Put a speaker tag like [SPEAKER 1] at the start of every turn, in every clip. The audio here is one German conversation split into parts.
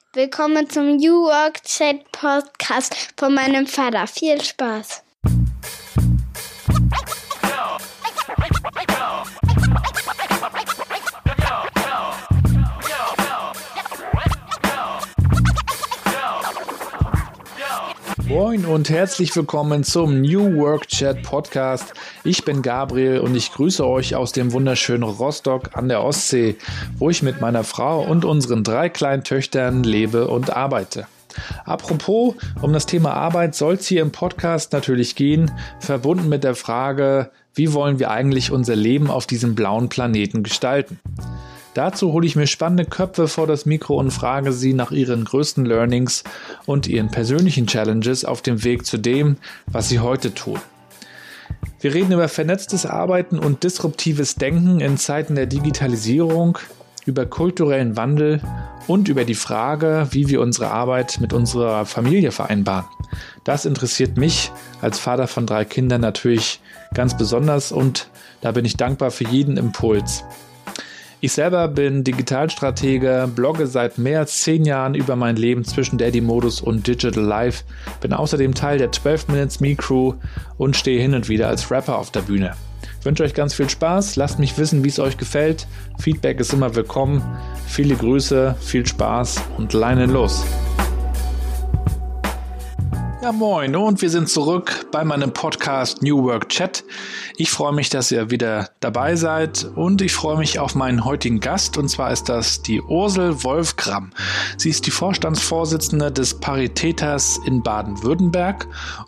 [SPEAKER 1] Willkommen zum New Work Chat Podcast von meinem Vater. Viel Spaß!
[SPEAKER 2] Moin und herzlich willkommen zum New Work Chat Podcast. Ich bin Gabriel und ich grüße euch aus dem wunderschönen Rostock an der Ostsee, wo ich mit meiner Frau und unseren 3 kleinen Töchtern lebe und arbeite. Apropos, um das Thema Arbeit soll es hier im Podcast natürlich gehen, verbunden mit der Frage, wie wollen wir eigentlich unser Leben auf diesem blauen Planeten gestalten? Dazu hole ich mir spannende Köpfe vor das Mikro und frage sie nach ihren größten Learnings und ihren persönlichen Challenges auf dem Weg zu dem, was sie heute tun. Wir reden über vernetztes Arbeiten und disruptives Denken in Zeiten der Digitalisierung, über kulturellen Wandel und über die Frage, wie wir unsere Arbeit mit unserer Familie vereinbaren. Das interessiert mich als Vater von 3 Kindern natürlich ganz besonders und da bin ich dankbar für jeden Impuls. Ich selber bin Digitalstratege, blogge seit mehr als 10 Jahren über mein Leben zwischen Daddy-Modus und Digital Life, bin außerdem Teil der 12 Minutes Me Crew und stehe hin und wieder als Rapper auf der Bühne. Ich wünsche euch ganz viel Spaß, lasst mich wissen, wie es euch gefällt. Feedback ist immer willkommen. Viele Grüße, viel Spaß und Leinen los. Ja, moin und wir sind zurück bei meinem Podcast New Work Chat. Ich freue mich, dass ihr wieder dabei seid und ich freue mich auf meinen heutigen Gast und zwar ist das die Ursel Wolfgram. Sie ist die Vorstandsvorsitzende des Paritäters in Baden-Württemberg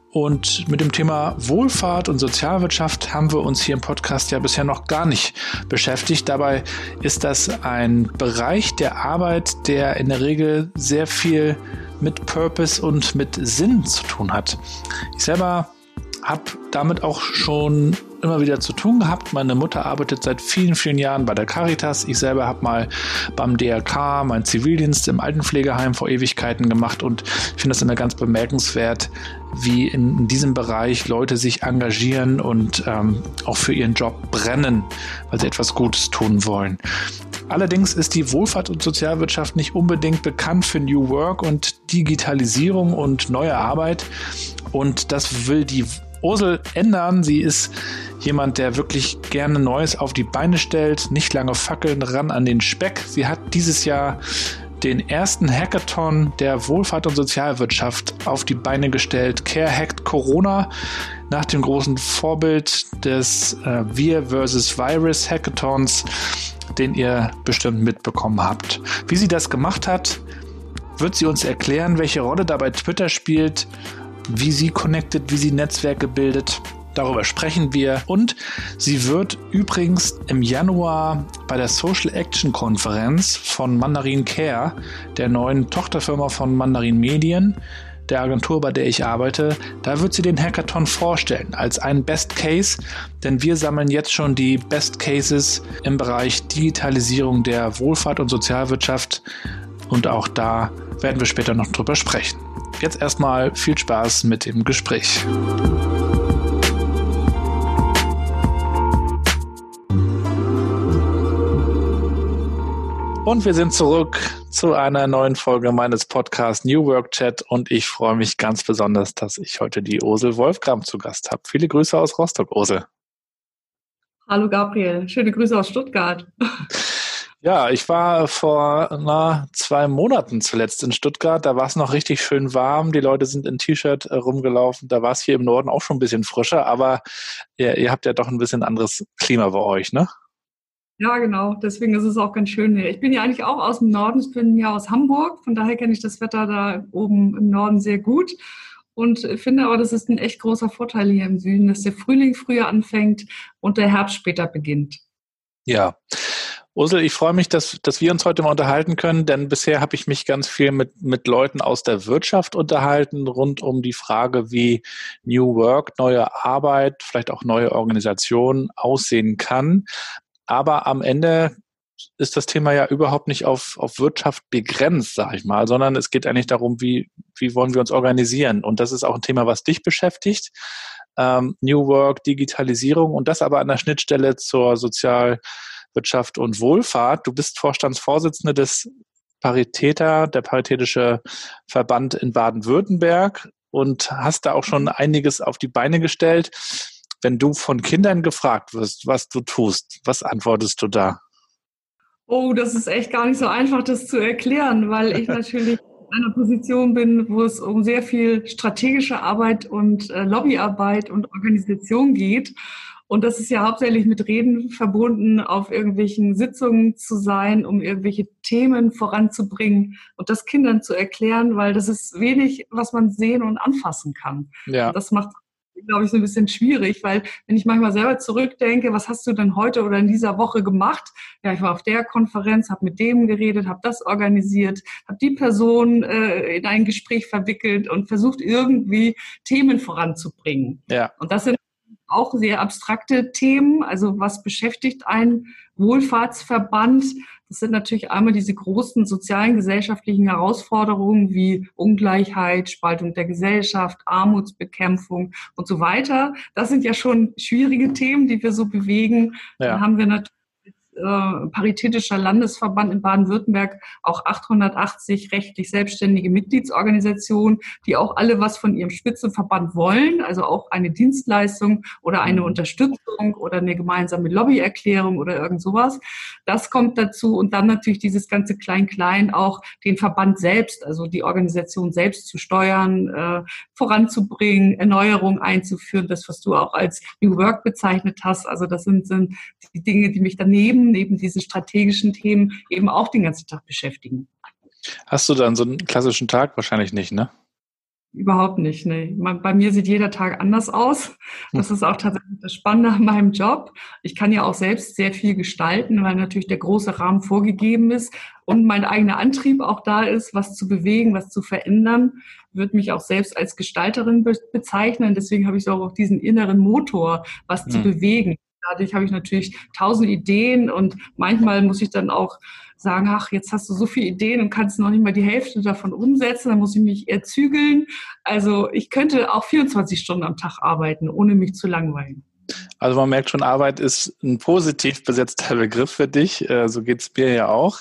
[SPEAKER 2] und mit dem Thema Wohlfahrt und Sozialwirtschaft haben wir uns hier im Podcast ja bisher noch gar nicht beschäftigt. Dabei ist das ein Bereich der Arbeit, der in der Regel sehr viel mit Purpose und mit Sinn zu tun hat. Ich selber habe damit auch schon immer wieder zu tun gehabt. Meine Mutter arbeitet seit vielen, vielen Jahren bei der Caritas. Ich selber habe mal beim DRK meinen Zivildienst im Altenpflegeheim vor Ewigkeiten gemacht und ich finde das immer ganz bemerkenswert, wie in diesem Bereich Leute sich engagieren und auch für ihren Job brennen, weil sie etwas Gutes tun wollen. Allerdings ist die Wohlfahrt und Sozialwirtschaft nicht unbedingt bekannt für New Work und Digitalisierung und neue Arbeit. Und das will die Ursel ändern. Sie ist jemand, der wirklich gerne Neues auf die Beine stellt, nicht lange fackeln, ran an den Speck. Sie hat dieses Jahr den ersten Hackathon der Wohlfahrt und Sozialwirtschaft auf die Beine gestellt. Care Hacked Corona, nach dem großen Vorbild des Wir vs. Virus Hackathons, den ihr bestimmt mitbekommen habt. Wie sie das gemacht hat, wird sie uns erklären, welche Rolle dabei Twitter spielt, wie sie connectet, wie sie Netzwerke bildet. Darüber sprechen wir und sie wird übrigens im Januar bei der Social Action Konferenz von Mandarin Care, der neuen Tochterfirma von Mandarin Medien, der Agentur, bei der ich arbeite, da wird sie den Hackathon vorstellen als einen Best Case, denn wir sammeln jetzt schon die Best Cases im Bereich Digitalisierung der Wohlfahrt und Sozialwirtschaft und auch da werden wir später noch drüber sprechen. Jetzt erstmal viel Spaß mit dem Gespräch. Und wir sind zurück zu einer neuen Folge meines Podcasts New Work Chat und ich freue mich ganz besonders, dass ich heute die Ursel Wolfgram zu Gast habe. Viele Grüße aus Rostock, Ursel.
[SPEAKER 3] Hallo Gabriel, schöne Grüße aus Stuttgart.
[SPEAKER 2] Ja, ich war vor 2 Monaten zuletzt in Stuttgart, da war es noch richtig schön warm, die Leute sind in T-Shirt rumgelaufen, da war es hier im Norden auch schon ein bisschen frischer, aber ihr habt ja doch ein bisschen anderes Klima bei euch, ne?
[SPEAKER 3] Ja, genau. Deswegen ist es auch ganz schön hier. Ich bin ja eigentlich auch aus dem Norden. Ich bin ja aus Hamburg. Von daher kenne ich das Wetter da oben im Norden sehr gut. Und finde aber, das ist ein echt großer Vorteil hier im Süden, dass der Frühling früher anfängt und der Herbst später beginnt.
[SPEAKER 2] Ja. Ursel, ich freue mich, dass wir uns heute mal unterhalten können, denn bisher habe ich mich ganz viel mit Leuten aus der Wirtschaft unterhalten, rund um die Frage, wie New Work, neue Arbeit, vielleicht auch neue Organisationen aussehen kann. Aber am Ende ist das Thema ja überhaupt nicht auf Wirtschaft begrenzt, sag ich mal, sondern es geht eigentlich darum, wie wollen wir uns organisieren. Und das ist auch ein Thema, was dich beschäftigt. New Work, Digitalisierung und das aber an der Schnittstelle zur Sozialwirtschaft und Wohlfahrt. Du bist Vorstandsvorsitzende des Paritäter, der Paritätische Verband in Baden-Württemberg und hast da auch schon einiges auf die Beine gestellt. Wenn du von Kindern gefragt wirst, was du tust, was antwortest du da?
[SPEAKER 3] Oh, das ist echt gar nicht so einfach, das zu erklären, weil ich natürlich in einer Position bin, wo es um sehr viel strategische Arbeit und Lobbyarbeit und Organisation geht. Und das ist ja hauptsächlich mit Reden verbunden, auf irgendwelchen Sitzungen zu sein, um irgendwelche Themen voranzubringen und das Kindern zu erklären, weil das ist wenig, was man sehen und anfassen kann.
[SPEAKER 2] Ja.
[SPEAKER 3] Und das macht, glaube ich, so ein bisschen schwierig, weil wenn ich manchmal selber zurückdenke, was hast du denn heute oder in dieser Woche gemacht? Ja, ich war auf der Konferenz, habe mit dem geredet, habe das organisiert, habe die Person in ein Gespräch verwickelt und versucht, irgendwie Themen voranzubringen.
[SPEAKER 2] Ja.
[SPEAKER 3] Und das sind auch sehr abstrakte Themen. Also was beschäftigt einen Wohlfahrtsverband? Das sind natürlich einmal diese großen sozialen, gesellschaftlichen Herausforderungen wie Ungleichheit, Spaltung der Gesellschaft, Armutsbekämpfung und so weiter. Das sind ja schon schwierige Themen, die wir so bewegen.
[SPEAKER 2] Ja.
[SPEAKER 3] Dann haben wir natürlich Paritätischer Landesverband in Baden-Württemberg auch 880 rechtlich selbstständige Mitgliedsorganisationen, die auch alle was von ihrem Spitzenverband wollen, also auch eine Dienstleistung oder eine Unterstützung oder eine gemeinsame Lobbyerklärung oder irgend sowas. Das kommt dazu und dann natürlich dieses ganze Klein-Klein auch den Verband selbst, also die Organisation selbst zu steuern, voranzubringen, Erneuerung einzuführen, das, was du auch als New Work bezeichnet hast. Also das sind die Dinge, die mich daneben neben diesen strategischen Themen eben auch den ganzen Tag beschäftigen.
[SPEAKER 2] Hast du dann so einen klassischen Tag? Wahrscheinlich nicht, ne?
[SPEAKER 3] Überhaupt nicht, ne. Bei mir sieht jeder Tag anders aus. Das ist auch tatsächlich das Spannende an meinem Job. Ich kann ja auch selbst sehr viel gestalten, weil natürlich der große Rahmen vorgegeben ist und mein eigener Antrieb auch da ist, was zu bewegen, was zu verändern. Ich würde mich auch selbst als Gestalterin bezeichnen. Deswegen habe ich auch diesen inneren Motor, was zu bewegen. Dadurch habe ich natürlich 1000 Ideen und manchmal muss ich dann auch sagen, ach, jetzt hast du so viele Ideen und kannst noch nicht mal die Hälfte davon umsetzen, dann muss ich mich eher zügeln. Also ich könnte auch 24 Stunden am Tag arbeiten, ohne mich zu langweilen.
[SPEAKER 2] Also man merkt schon, Arbeit ist ein positiv besetzter Begriff für dich, so geht es mir ja auch.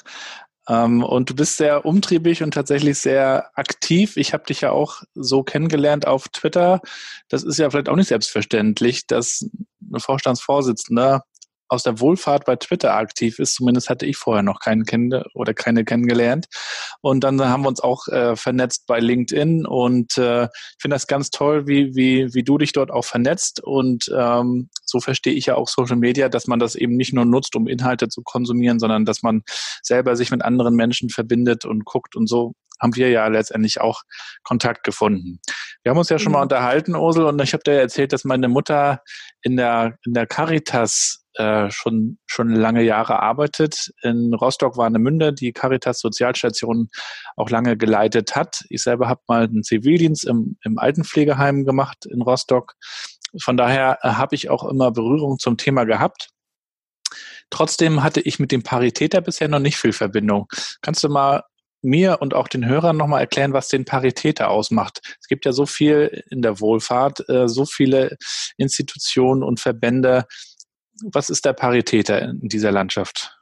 [SPEAKER 2] Und du bist sehr umtriebig und tatsächlich sehr aktiv. Ich habe dich ja auch so kennengelernt auf Twitter. Das ist ja vielleicht auch nicht selbstverständlich, dass eine Vorstandsvorsitzende aus der Wohlfahrt bei Twitter aktiv ist. Zumindest hatte ich vorher noch keine kennengelernt. Und dann haben wir uns auch vernetzt bei LinkedIn und ich finde das ganz toll, wie du dich dort auch vernetzt. Und so verstehe ich ja auch Social Media, dass man das eben nicht nur nutzt, um Inhalte zu konsumieren, sondern dass man selber sich mit anderen Menschen verbindet und guckt. Und so haben wir ja letztendlich auch Kontakt gefunden. Wir haben uns ja schon mal unterhalten, Ursel, und ich habe dir erzählt, dass meine Mutter in der Caritas schon lange Jahre arbeitet. In Rostock-Warnemünde die Caritas Sozialstation auch lange geleitet hat. Ich selber habe mal einen Zivildienst im Altenpflegeheim gemacht in Rostock. Von daher habe ich auch immer Berührung zum Thema gehabt. Trotzdem hatte ich mit dem Paritäter bisher noch nicht viel Verbindung. Kannst du mal mir und auch den Hörern nochmal erklären, was den Paritäter ausmacht? Es gibt ja so viel in der Wohlfahrt, so viele Institutionen und Verbände. Was ist der Paritäter in dieser Landschaft?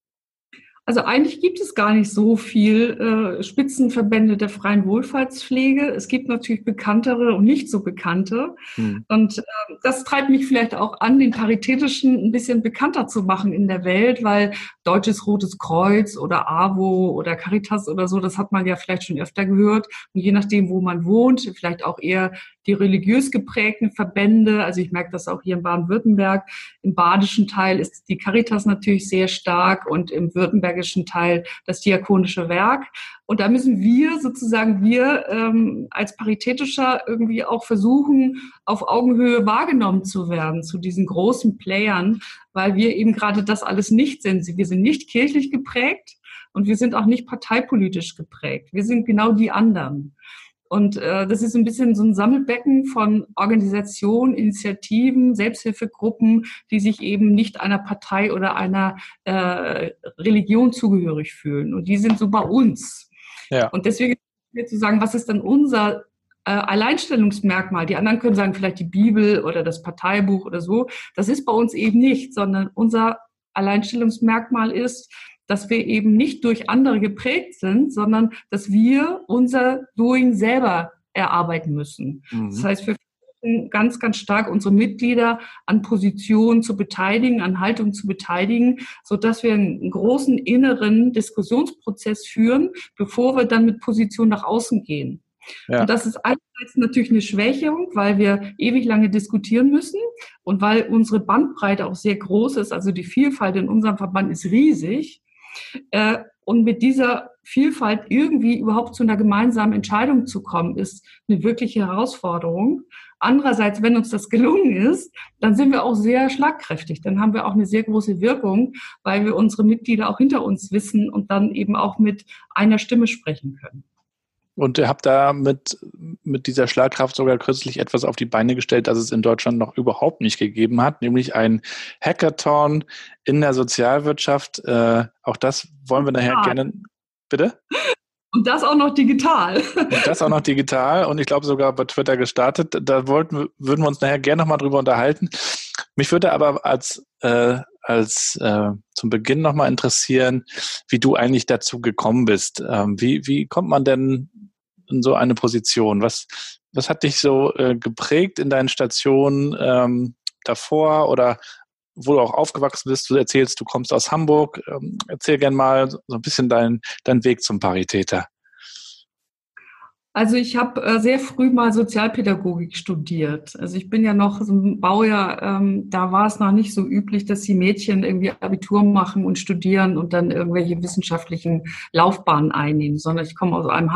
[SPEAKER 3] Also eigentlich gibt es gar nicht so viel Spitzenverbände der freien Wohlfahrtspflege. Es gibt natürlich bekanntere und nicht so bekannte. Und das treibt mich vielleicht auch an, den Paritätischen ein bisschen bekannter zu machen in der Welt, weil Deutsches Rotes Kreuz oder AWO oder Caritas oder so, das hat man ja vielleicht schon öfter gehört. Und je nachdem, wo man wohnt, vielleicht auch eher die religiös geprägten Verbände. Also ich merke das auch hier in Baden-Württemberg. Im badischen Teil ist die Caritas natürlich sehr stark und im württembergischen Teil das Diakonische Werk. Und da müssen wir sozusagen, als Paritätischer irgendwie auch versuchen, auf Augenhöhe wahrgenommen zu werden zu diesen großen Playern, weil wir eben gerade das alles nicht sind. Wir sind nicht kirchlich geprägt und wir sind auch nicht parteipolitisch geprägt. Wir sind genau die anderen. Und das ist ein bisschen so ein Sammelbecken von Organisationen, Initiativen, Selbsthilfegruppen, die sich eben nicht einer Partei oder einer Religion zugehörig fühlen. Und die sind so bei uns. Ja. Und deswegen zu sagen, was ist denn unser Alleinstellungsmerkmal? Die anderen können sagen, vielleicht die Bibel oder das Parteibuch oder so. Das ist bei uns eben nicht, sondern unser Alleinstellungsmerkmal ist, dass wir eben nicht durch andere geprägt sind, sondern dass wir unser Doing selber erarbeiten müssen. Das heißt, wir versuchen ganz, ganz stark unsere Mitglieder an Positionen zu beteiligen, an Haltung zu beteiligen, sodass wir einen großen inneren Diskussionsprozess führen, bevor wir dann mit Positionen nach außen gehen. Ja. Und das ist einerseits natürlich eine Schwächung, weil wir ewig lange diskutieren müssen und weil unsere Bandbreite auch sehr groß ist. Also die Vielfalt in unserem Verband ist riesig. Und mit dieser Vielfalt irgendwie überhaupt zu einer gemeinsamen Entscheidung zu kommen, ist eine wirkliche Herausforderung. Andererseits, wenn uns das gelungen ist, dann sind wir auch sehr schlagkräftig. Dann haben wir auch eine sehr große Wirkung, weil wir unsere Mitglieder auch hinter uns wissen und dann eben auch mit einer Stimme sprechen können.
[SPEAKER 2] Und ihr habt da mit dieser Schlagkraft sogar kürzlich etwas auf die Beine gestellt, das es in Deutschland noch überhaupt nicht gegeben hat, nämlich ein Hackathon in der Sozialwirtschaft. Auch das wollen wir nachher gerne. Bitte?
[SPEAKER 3] Und das auch noch digital.
[SPEAKER 2] Und das auch noch digital und ich glaube sogar bei Twitter gestartet. Da würden wir uns nachher gerne nochmal drüber unterhalten. Mich würde aber als zum Beginn nochmal interessieren, wie du eigentlich dazu gekommen bist. Wie kommt man denn in so eine Position? Was hat dich so geprägt in deinen Stationen davor oder wo du auch aufgewachsen bist? Du erzählst, du kommst aus Hamburg. Erzähl gerne mal so ein bisschen deinen Weg zum Paritäter.
[SPEAKER 3] Also ich habe sehr früh mal Sozialpädagogik studiert. Also ich bin ja noch so ein Baujahr, da war es noch nicht so üblich, dass die Mädchen irgendwie Abitur machen und studieren und dann irgendwelche wissenschaftlichen Laufbahnen einnehmen, sondern ich komme aus einer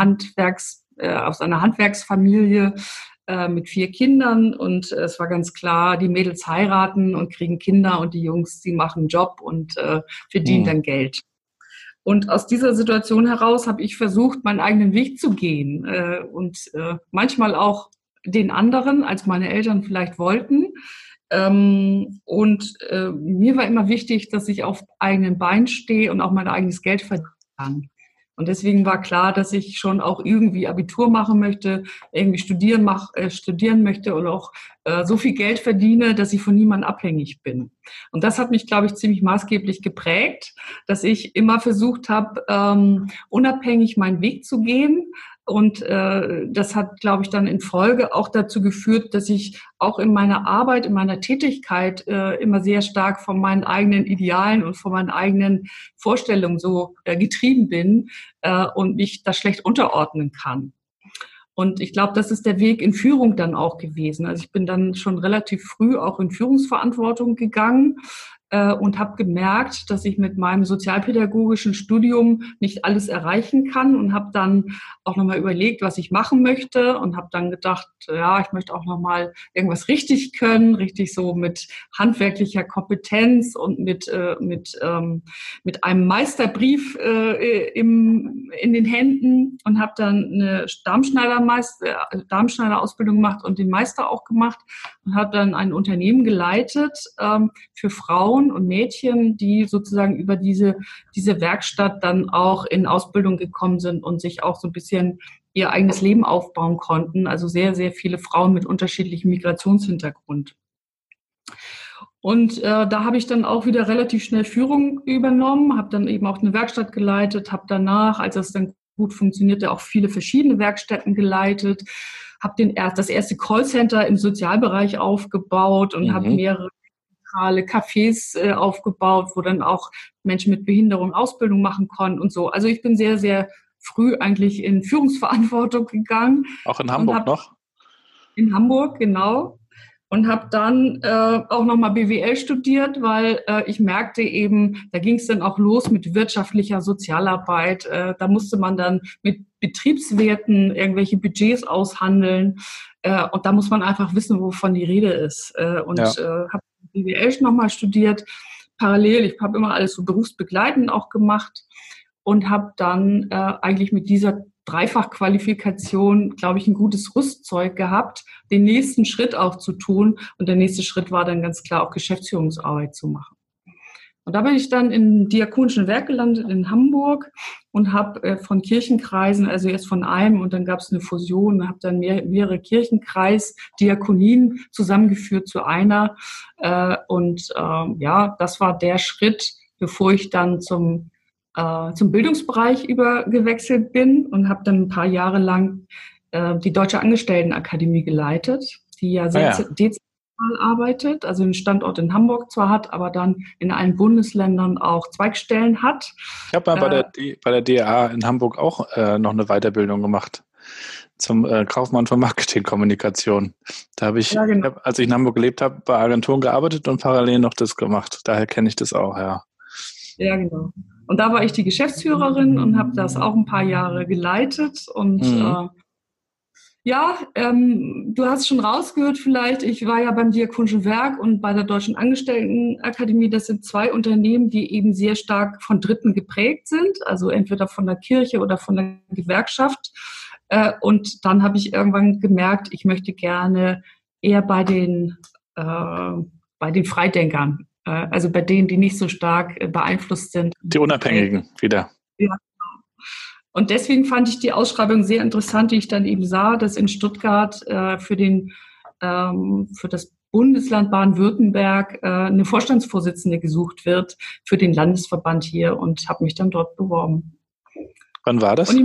[SPEAKER 3] Handwerksfamilie mit 4 Kindern und es war ganz klar, die Mädels heiraten und kriegen Kinder und die Jungs, die machen einen Job und verdienen dann Geld. Und aus dieser Situation heraus habe ich versucht, meinen eigenen Weg zu gehen und manchmal auch den anderen, als meine Eltern vielleicht wollten. Mir war immer wichtig, dass ich auf eigenen Beinen stehe und auch mein eigenes Geld verdienen kann. Und deswegen war klar, dass ich schon auch irgendwie Abitur machen möchte, irgendwie studieren möchte und auch so viel Geld verdiene, dass ich von niemandem abhängig bin. Und das hat mich, glaube ich, ziemlich maßgeblich geprägt, dass ich immer versucht habe, unabhängig meinen Weg zu gehen. Und das hat, glaube ich, dann in Folge auch dazu geführt, dass ich auch in meiner Arbeit, in meiner Tätigkeit immer sehr stark von meinen eigenen Idealen und von meinen eigenen Vorstellungen so getrieben bin und mich da schlecht unterordnen kann. Und ich glaube, das ist der Weg in Führung dann auch gewesen. Also ich bin dann schon relativ früh auch in Führungsverantwortung gegangen und habe gemerkt, dass ich mit meinem sozialpädagogischen Studium nicht alles erreichen kann und habe dann auch nochmal überlegt, was ich machen möchte und habe dann gedacht, ja, ich möchte auch nochmal irgendwas richtig können, richtig so mit handwerklicher Kompetenz und mit einem Meisterbrief in den Händen und habe dann eine Darmschneiderausbildung gemacht und den Meister auch gemacht und habe dann ein Unternehmen geleitet für Frauen und Mädchen, die sozusagen über diese Werkstatt dann auch in Ausbildung gekommen sind und sich auch so ein bisschen ihr eigenes Leben aufbauen konnten. Also sehr, sehr viele Frauen mit unterschiedlichem Migrationshintergrund. Und da habe ich dann auch wieder relativ schnell Führung übernommen, habe dann eben auch eine Werkstatt geleitet, habe danach, als das dann gut funktionierte, auch viele verschiedene Werkstätten geleitet, habe das erste Callcenter im Sozialbereich aufgebaut und habe mehrere Cafés aufgebaut, wo dann auch Menschen mit Behinderung Ausbildung machen konnten und so. Also ich bin sehr, sehr früh eigentlich in Führungsverantwortung gegangen.
[SPEAKER 2] Auch in Hamburg noch?
[SPEAKER 3] In Hamburg, genau. Und habe dann auch nochmal BWL studiert, weil ich merkte eben, da ging es dann auch los mit wirtschaftlicher Sozialarbeit. Da musste man dann mit Betriebswerten irgendwelche Budgets aushandeln. Und da muss man einfach wissen, wovon die Rede ist. Habe BWL nochmal studiert, parallel. Ich habe immer alles so berufsbegleitend auch gemacht und habe dann eigentlich mit dieser Dreifachqualifikation, glaube ich, ein gutes Rüstzeug gehabt, den nächsten Schritt auch zu tun. Und der nächste Schritt war dann ganz klar auch Geschäftsführungsarbeit zu machen. Und da bin ich dann im Diakonischen Werk gelandet in Hamburg und habe von Kirchenkreisen, also erst von einem und dann gab es eine Fusion, habe dann mehrere Kirchenkreis-Diakonien zusammengeführt zu einer. Das war der Schritt, bevor ich dann zum zum Bildungsbereich übergewechselt bin und habe dann ein paar Jahre lang die Deutsche Angestelltenakademie geleitet, die ja sehr dezentral arbeitet, also einen Standort in Hamburg zwar hat, aber dann in allen Bundesländern auch Zweigstellen hat.
[SPEAKER 2] Ich habe mal bei der DA in Hamburg auch noch eine Weiterbildung gemacht zum Kaufmann für Marketingkommunikation. Da habe ich, als ich in Hamburg gelebt habe, bei Agenturen gearbeitet und parallel noch das gemacht. Daher kenne ich das auch, ja.
[SPEAKER 3] Ja, genau. Und da war ich die Geschäftsführerin und habe das auch ein paar Jahre geleitet. Und du hast schon rausgehört vielleicht, ich war ja beim Diakonischen Werk und bei der Deutschen Angestelltenakademie. Das sind zwei Unternehmen, die eben sehr stark von Dritten geprägt sind, also entweder von der Kirche oder von der Gewerkschaft. Und dann habe ich irgendwann gemerkt, ich möchte gerne eher bei den Freidenkern, also bei denen, die nicht so stark beeinflusst sind.
[SPEAKER 2] Die Unabhängigen wieder.
[SPEAKER 3] Ja. Und deswegen fand ich die Ausschreibung sehr interessant, die ich dann eben sah, dass in Stuttgart für das Bundesland Baden-Württemberg eine Vorstandsvorsitzende gesucht wird für den Landesverband hier und habe mich dann dort beworben.
[SPEAKER 2] Wann war das?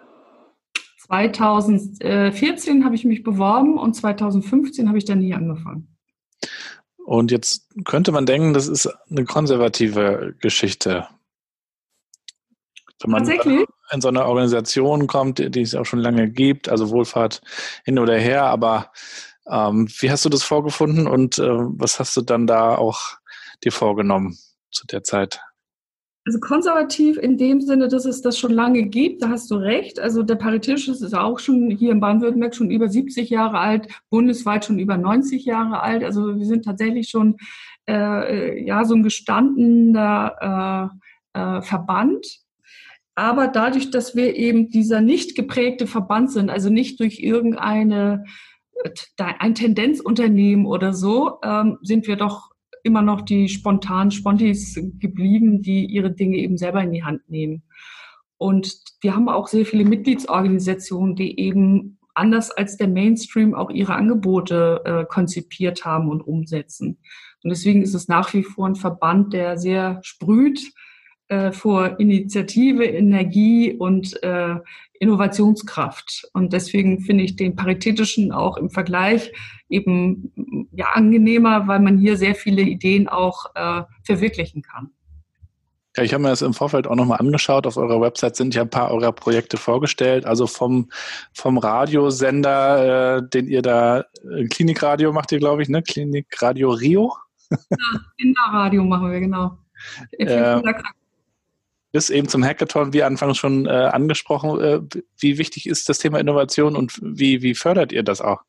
[SPEAKER 3] 2014 habe ich mich beworben und 2015 habe ich dann hier angefangen.
[SPEAKER 2] Und jetzt könnte man denken, das ist eine konservative Geschichte. Wenn man in so eine Organisation kommt, die es auch schon lange gibt, also Wohlfahrt hin oder her, aber wie hast du das vorgefunden und was hast du dann da auch dir vorgenommen zu der Zeit?
[SPEAKER 3] Also konservativ in dem Sinne, dass es das schon lange gibt, da hast du recht. Also der Paritätische ist auch schon hier in Baden-Württemberg schon über 70 Jahre alt, bundesweit schon über 90 Jahre alt. Also wir sind tatsächlich schon so ein gestandener Verband. Aber dadurch, dass wir eben dieser nicht geprägte Verband sind, also nicht durch ein Tendenzunternehmen oder so, sind wir doch immer noch die spontanen Spontis geblieben, die ihre Dinge eben selber in die Hand nehmen. Und wir haben auch sehr viele Mitgliedsorganisationen, die eben anders als der Mainstream auch ihre Angebote konzipiert haben und umsetzen. Und deswegen ist es nach wie vor ein Verband, der sehr sprüht vor Initiative, Energie und Innovationskraft. Und deswegen finde ich den Paritätischen auch im Vergleich eben angenehmer, weil man hier sehr viele Ideen auch verwirklichen kann.
[SPEAKER 2] Ja, ich habe mir das im Vorfeld auch nochmal angeschaut. Auf eurer Website sind ja ein paar eurer Projekte vorgestellt. Also vom Radiosender, den ihr da, Klinikradio macht ihr, glaube ich, ne? Klinikradio Rio?
[SPEAKER 3] Ja, Kinderradio machen wir, genau.
[SPEAKER 2] Bis eben zum Hackathon, wie anfangs schon angesprochen. Wie wichtig ist das Thema Innovation und wie fördert ihr das auch?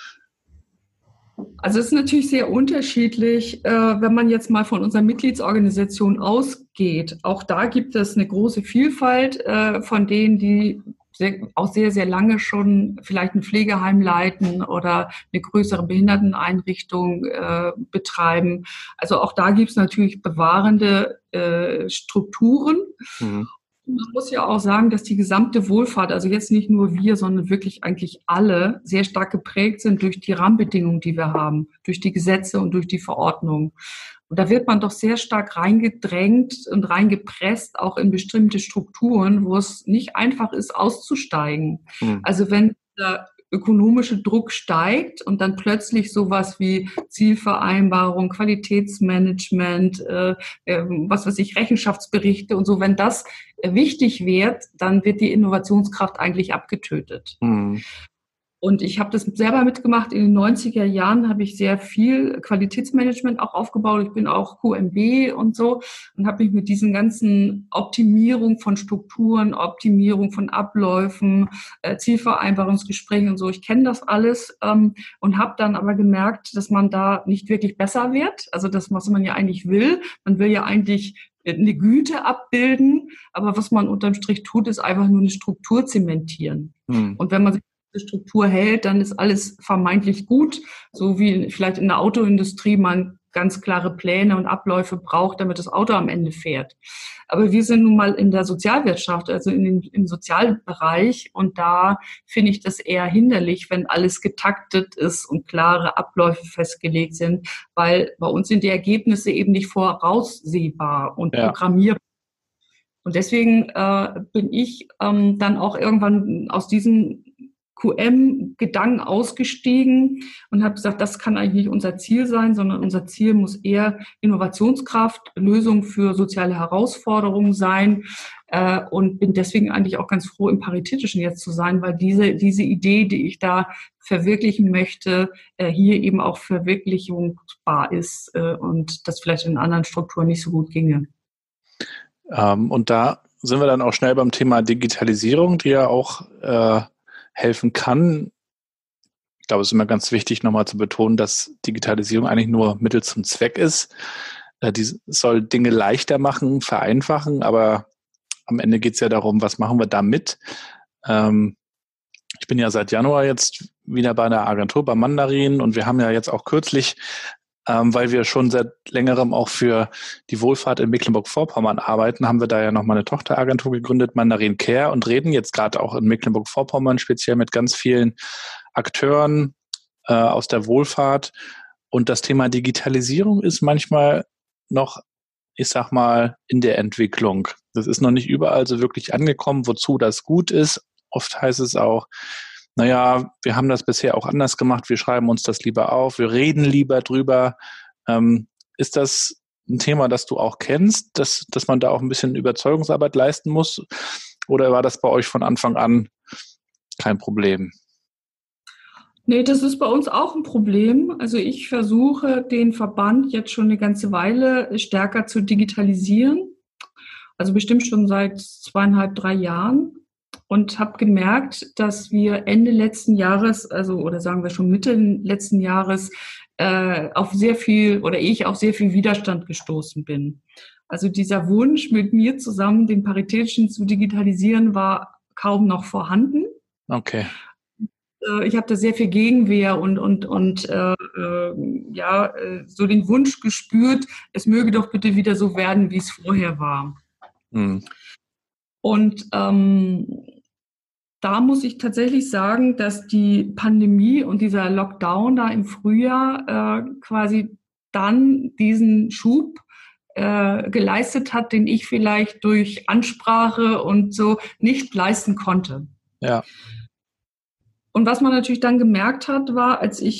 [SPEAKER 3] Also es ist natürlich sehr unterschiedlich, wenn man jetzt mal von unserer Mitgliedsorganisation ausgeht. Auch da gibt es eine große Vielfalt von denen, die auch sehr, sehr lange schon vielleicht ein Pflegeheim leiten oder eine größere Behinderteneinrichtung betreiben. Also auch da gibt es natürlich bewahrende Strukturen. Mhm. Man muss ja auch sagen, dass die gesamte Wohlfahrt, also jetzt nicht nur wir, sondern wirklich eigentlich alle, sehr stark geprägt sind durch die Rahmenbedingungen, die wir haben, durch die Gesetze und durch die Verordnungen. Und da wird man doch sehr stark reingedrängt und reingepresst, auch in bestimmte Strukturen, wo es nicht einfach ist, auszusteigen. Mhm. Also wenn der ökonomische Druck steigt und dann plötzlich sowas wie Zielvereinbarung, Qualitätsmanagement, Rechenschaftsberichte und so, wenn das wichtig wird, dann wird die Innovationskraft eigentlich abgetötet. Mhm. Und ich habe das selber mitgemacht. In den 90er Jahren habe ich sehr viel Qualitätsmanagement auch aufgebaut. Ich bin auch QMB und so und habe mich mit diesen ganzen Optimierung von Strukturen, Optimierung von Abläufen, Zielvereinbarungsgesprächen und so. Ich kenne das alles und habe dann aber gemerkt, dass man da nicht wirklich besser wird. Also das, was man ja eigentlich will. Man will ja eigentlich eine Güte abbilden, aber was man unterm Strich tut, ist einfach nur eine Struktur zementieren. Und wenn man sich Struktur hält, dann ist alles vermeintlich gut, so wie vielleicht in der Autoindustrie man ganz klare Pläne und Abläufe braucht, damit das Auto am Ende fährt. Aber wir sind nun mal in der Sozialwirtschaft, also im Sozialbereich, und da finde ich das eher hinderlich, wenn alles getaktet ist und klare Abläufe festgelegt sind, weil bei uns sind die Ergebnisse eben nicht voraussehbar und programmierbar. Und deswegen bin ich dann auch irgendwann aus diesem QM-Gedanken ausgestiegen und habe gesagt, das kann eigentlich nicht unser Ziel sein, sondern unser Ziel muss eher Innovationskraft, Lösung für soziale Herausforderungen sein, und bin deswegen eigentlich auch ganz froh, im Paritätischen jetzt zu sein, weil diese Idee, die ich da verwirklichen möchte, hier eben auch verwirklichungsbar ist, und das vielleicht in anderen Strukturen nicht so gut ginge.
[SPEAKER 2] Und da sind wir dann auch schnell beim Thema Digitalisierung, die ja auch helfen kann. Ich glaube, es ist immer ganz wichtig, nochmal zu betonen, dass Digitalisierung eigentlich nur Mittel zum Zweck ist. Die soll Dinge leichter machen, vereinfachen, aber am Ende geht es ja darum, was machen wir damit? Ich bin ja seit Januar jetzt wieder bei einer Agentur, bei Mandarin, und wir haben ja jetzt auch kürzlich, weil wir schon seit längerem auch für die Wohlfahrt in Mecklenburg-Vorpommern arbeiten, haben wir da ja nochmal eine Tochteragentur gegründet, Mandarin Care, und reden jetzt gerade auch in Mecklenburg-Vorpommern speziell mit ganz vielen Akteuren aus der Wohlfahrt. Und das Thema Digitalisierung ist manchmal noch, ich sag mal, in der Entwicklung. Das ist noch nicht überall so wirklich angekommen, wozu das gut ist. Oft heißt es auch, naja, wir haben das bisher auch anders gemacht, wir schreiben uns das lieber auf, wir reden lieber drüber. Ist das ein Thema, das du auch kennst, dass man da auch ein bisschen Überzeugungsarbeit leisten muss? Oder war das bei euch von Anfang an kein Problem?
[SPEAKER 3] Nee, das ist bei uns auch ein Problem. Also ich versuche, den Verband jetzt schon eine ganze Weile stärker zu digitalisieren. Also bestimmt schon seit 2,5, 3 Jahren. Und habe gemerkt, dass wir Ende letzten Jahres, also oder sagen wir schon Mitte letzten Jahres, auf sehr viel Widerstand gestoßen bin. Also dieser Wunsch, mit mir zusammen den Paritätischen zu digitalisieren, war kaum noch vorhanden.
[SPEAKER 2] Okay.
[SPEAKER 3] Ich habe da sehr viel Gegenwehr und so den Wunsch gespürt, es möge doch bitte wieder so werden, wie es vorher war. Mhm. Und da muss ich tatsächlich sagen, dass die Pandemie und dieser Lockdown da im Frühjahr quasi dann diesen Schub geleistet hat, den ich vielleicht durch Ansprache und so nicht leisten konnte.
[SPEAKER 2] Ja.
[SPEAKER 3] Und was man natürlich dann gemerkt hat, war, als ich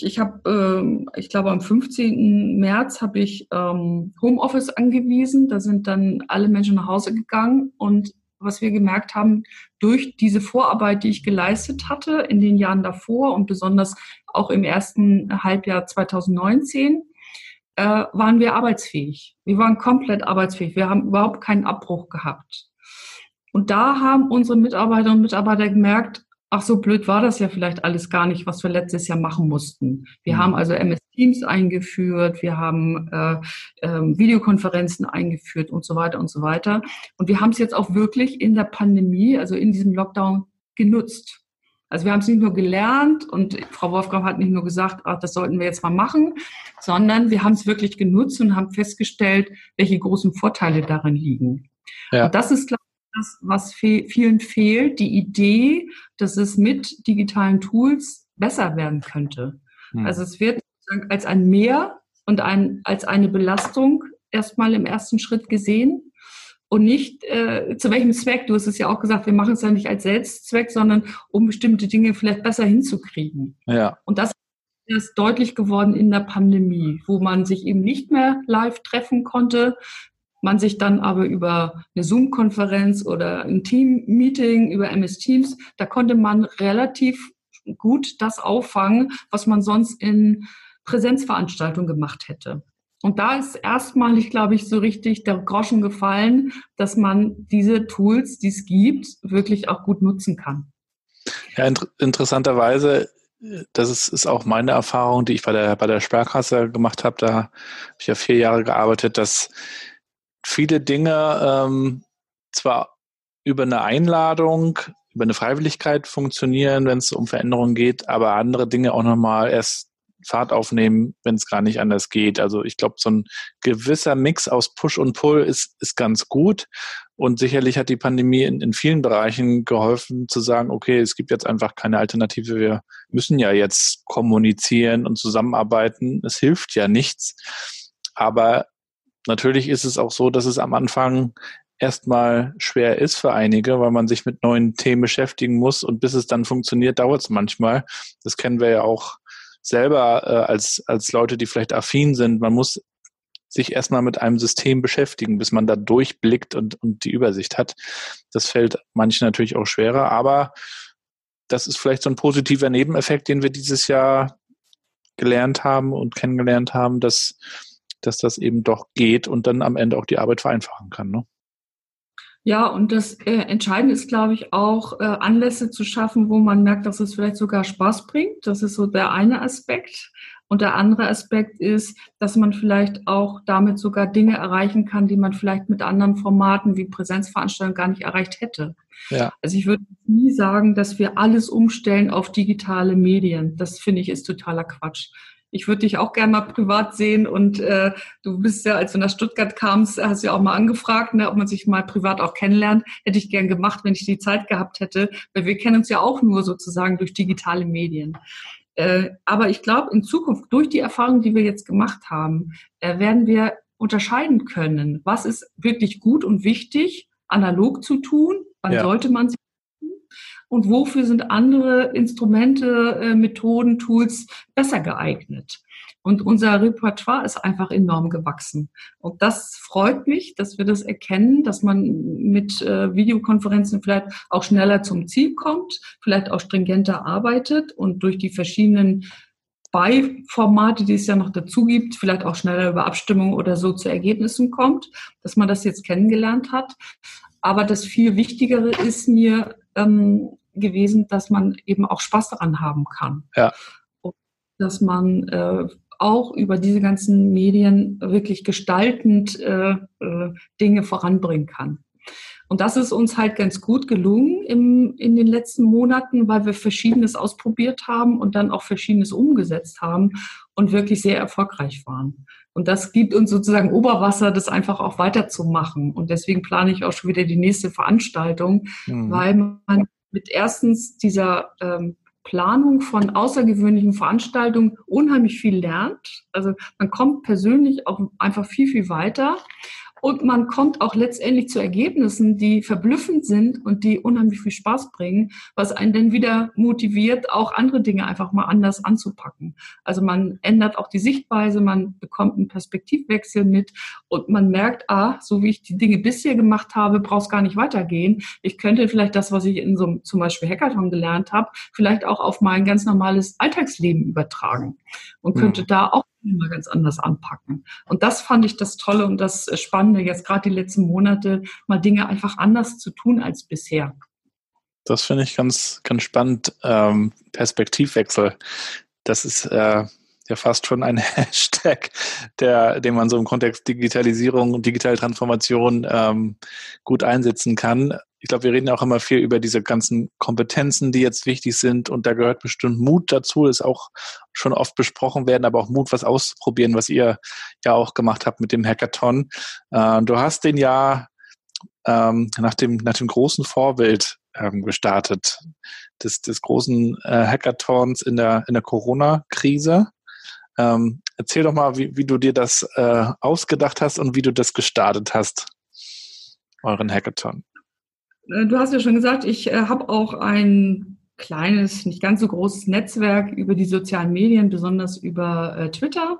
[SPEAKER 3] glaube am 15. März habe ich Homeoffice angewiesen. Da sind dann alle Menschen nach Hause gegangen. Und was wir gemerkt haben, durch diese Vorarbeit, die ich geleistet hatte in den Jahren davor und besonders auch im ersten Halbjahr 2019, waren wir arbeitsfähig. Wir waren komplett arbeitsfähig. Wir haben überhaupt keinen Abbruch gehabt. Und da haben unsere Mitarbeiterinnen und Mitarbeiter gemerkt, ach, so blöd war das ja vielleicht alles gar nicht, was wir letztes Jahr machen mussten. Wir haben also MS Teams eingeführt, wir haben Videokonferenzen eingeführt und so weiter und so weiter. Und wir haben es jetzt auch wirklich in der Pandemie, also in diesem Lockdown, genutzt. Also wir haben es nicht nur gelernt und Frau Wolfram hat nicht nur gesagt, ach, das sollten wir jetzt mal machen, sondern wir haben es wirklich genutzt und haben festgestellt, welche großen Vorteile darin liegen. Ja. Und das ist, glaube ich, das, was vielen fehlt, die Idee, dass es mit digitalen Tools besser werden könnte. Also es wird als ein Mehr und als eine Belastung erstmal im ersten Schritt gesehen. Und nicht zu welchem Zweck, du hast es ja auch gesagt, wir machen es ja nicht als Selbstzweck, sondern um bestimmte Dinge vielleicht besser hinzukriegen.
[SPEAKER 2] Ja.
[SPEAKER 3] Und das ist deutlich geworden in der Pandemie, wo man sich eben nicht mehr live treffen konnte, man sich dann aber über eine Zoom-Konferenz oder ein Team-Meeting über MS Teams, da konnte man relativ gut das auffangen, was man sonst in Präsenzveranstaltungen gemacht hätte. Und da ist erstmalig, glaube ich, so richtig der Groschen gefallen, dass man diese Tools, die es gibt, wirklich auch gut nutzen kann.
[SPEAKER 2] Ja, interessanterweise, das ist auch meine Erfahrung, die ich bei der Sparkasse gemacht habe. Da habe ich ja 4 Jahre gearbeitet, dass viele Dinge zwar über eine Einladung, über eine Freiwilligkeit funktionieren, wenn es um Veränderungen geht, aber andere Dinge auch nochmal erst Fahrt aufnehmen, wenn es gar nicht anders geht. Also ich glaube, so ein gewisser Mix aus Push und Pull ist ganz gut. Und sicherlich hat die Pandemie in vielen Bereichen geholfen, zu sagen, okay, es gibt jetzt einfach keine Alternative. Wir müssen ja jetzt kommunizieren und zusammenarbeiten. Es hilft ja nichts. Aber natürlich ist es auch so, dass es am Anfang erstmal schwer ist für einige, weil man sich mit neuen Themen beschäftigen muss und bis es dann funktioniert, dauert es manchmal. Das kennen wir ja auch selber als Leute, die vielleicht affin sind. Man muss sich erstmal mit einem System beschäftigen, bis man da durchblickt und die Übersicht hat. Das fällt manchen natürlich auch schwerer, aber das ist vielleicht so ein positiver Nebeneffekt, den wir dieses Jahr gelernt haben und kennengelernt haben, dass das eben doch geht und dann am Ende auch die Arbeit vereinfachen kann, ne?
[SPEAKER 3] Ja, und das Entscheidende ist, glaube ich, auch Anlässe zu schaffen, wo man merkt, dass es vielleicht sogar Spaß bringt. Das ist so der eine Aspekt. Und der andere Aspekt ist, dass man vielleicht auch damit sogar Dinge erreichen kann, die man vielleicht mit anderen Formaten wie Präsenzveranstaltungen gar nicht erreicht hätte.
[SPEAKER 2] Ja.
[SPEAKER 3] Also ich würde nie sagen, dass wir alles umstellen auf digitale Medien. Das finde ich ist totaler Quatsch. Ich würde dich auch gerne mal privat sehen und du bist ja, als du nach Stuttgart kamst, hast du ja auch mal angefragt, ne, ob man sich mal privat auch kennenlernt. Hätte ich gern gemacht, wenn ich die Zeit gehabt hätte, weil wir kennen uns ja auch nur sozusagen durch digitale Medien. Aber ich glaube, in Zukunft, durch die Erfahrung, die wir jetzt gemacht haben, werden wir unterscheiden können, was ist wirklich gut und wichtig, analog zu tun, wann sollte man sich tun und wofür sind andere Instrumente, Methoden, Tools besser geeignet. Und unser Repertoire ist einfach enorm gewachsen. Und das freut mich, dass wir das erkennen, dass man mit Videokonferenzen vielleicht auch schneller zum Ziel kommt, vielleicht auch stringenter arbeitet und durch die verschiedenen Beiformate, die es ja noch dazu gibt, vielleicht auch schneller über Abstimmung oder so zu Ergebnissen kommt, dass man das jetzt kennengelernt hat. Aber das viel Wichtigere ist mir gewesen, dass man eben auch Spaß daran haben kann.
[SPEAKER 2] Ja.
[SPEAKER 3] Und dass man auch über diese ganzen Medien wirklich gestaltend Dinge voranbringen kann. Und das ist uns halt ganz gut gelungen in den letzten Monaten, weil wir Verschiedenes ausprobiert haben und dann auch Verschiedenes umgesetzt haben und wirklich sehr erfolgreich waren. Und das gibt uns sozusagen Oberwasser, das einfach auch weiterzumachen. Und deswegen plane ich auch schon wieder die nächste Veranstaltung, weil man mit erstens dieser Planung von außergewöhnlichen Veranstaltungen unheimlich viel lernt. Also man kommt persönlich auch einfach viel, viel weiter. Und man kommt auch letztendlich zu Ergebnissen, die verblüffend sind und die unheimlich viel Spaß bringen, was einen dann wieder motiviert, auch andere Dinge einfach mal anders anzupacken. Also man ändert auch die Sichtweise, man bekommt einen Perspektivwechsel mit und man merkt, so wie ich die Dinge bisher gemacht habe, braucht es gar nicht weitergehen. Ich könnte vielleicht das, was ich in so einem zum Beispiel Hackathon gelernt habe, vielleicht auch auf mein ganz normales Alltagsleben übertragen und könnte da auch mal ganz anders anpacken. Und das fand ich das Tolle und das Spannende, jetzt gerade die letzten Monate, mal Dinge einfach anders zu tun als bisher.
[SPEAKER 2] Das finde ich ganz, ganz spannend. Perspektivwechsel. Das ist ja fast schon ein Hashtag, den man so im Kontext Digitalisierung und digitale Transformation gut einsetzen kann. Ich glaube, wir reden auch immer viel über diese ganzen Kompetenzen, die jetzt wichtig sind. Und da gehört bestimmt Mut dazu, ist auch schon oft besprochen werden, aber auch Mut, was auszuprobieren, was ihr ja auch gemacht habt mit dem Hackathon. Du hast den ja nach dem großen Vorbild gestartet, des großen Hackathons in der Corona-Krise. Erzähl doch mal, wie du dir das ausgedacht hast und wie du das gestartet hast, euren Hackathon.
[SPEAKER 3] Du hast ja schon gesagt, ich habe auch ein kleines, nicht ganz so großes Netzwerk über die sozialen Medien, besonders über Twitter.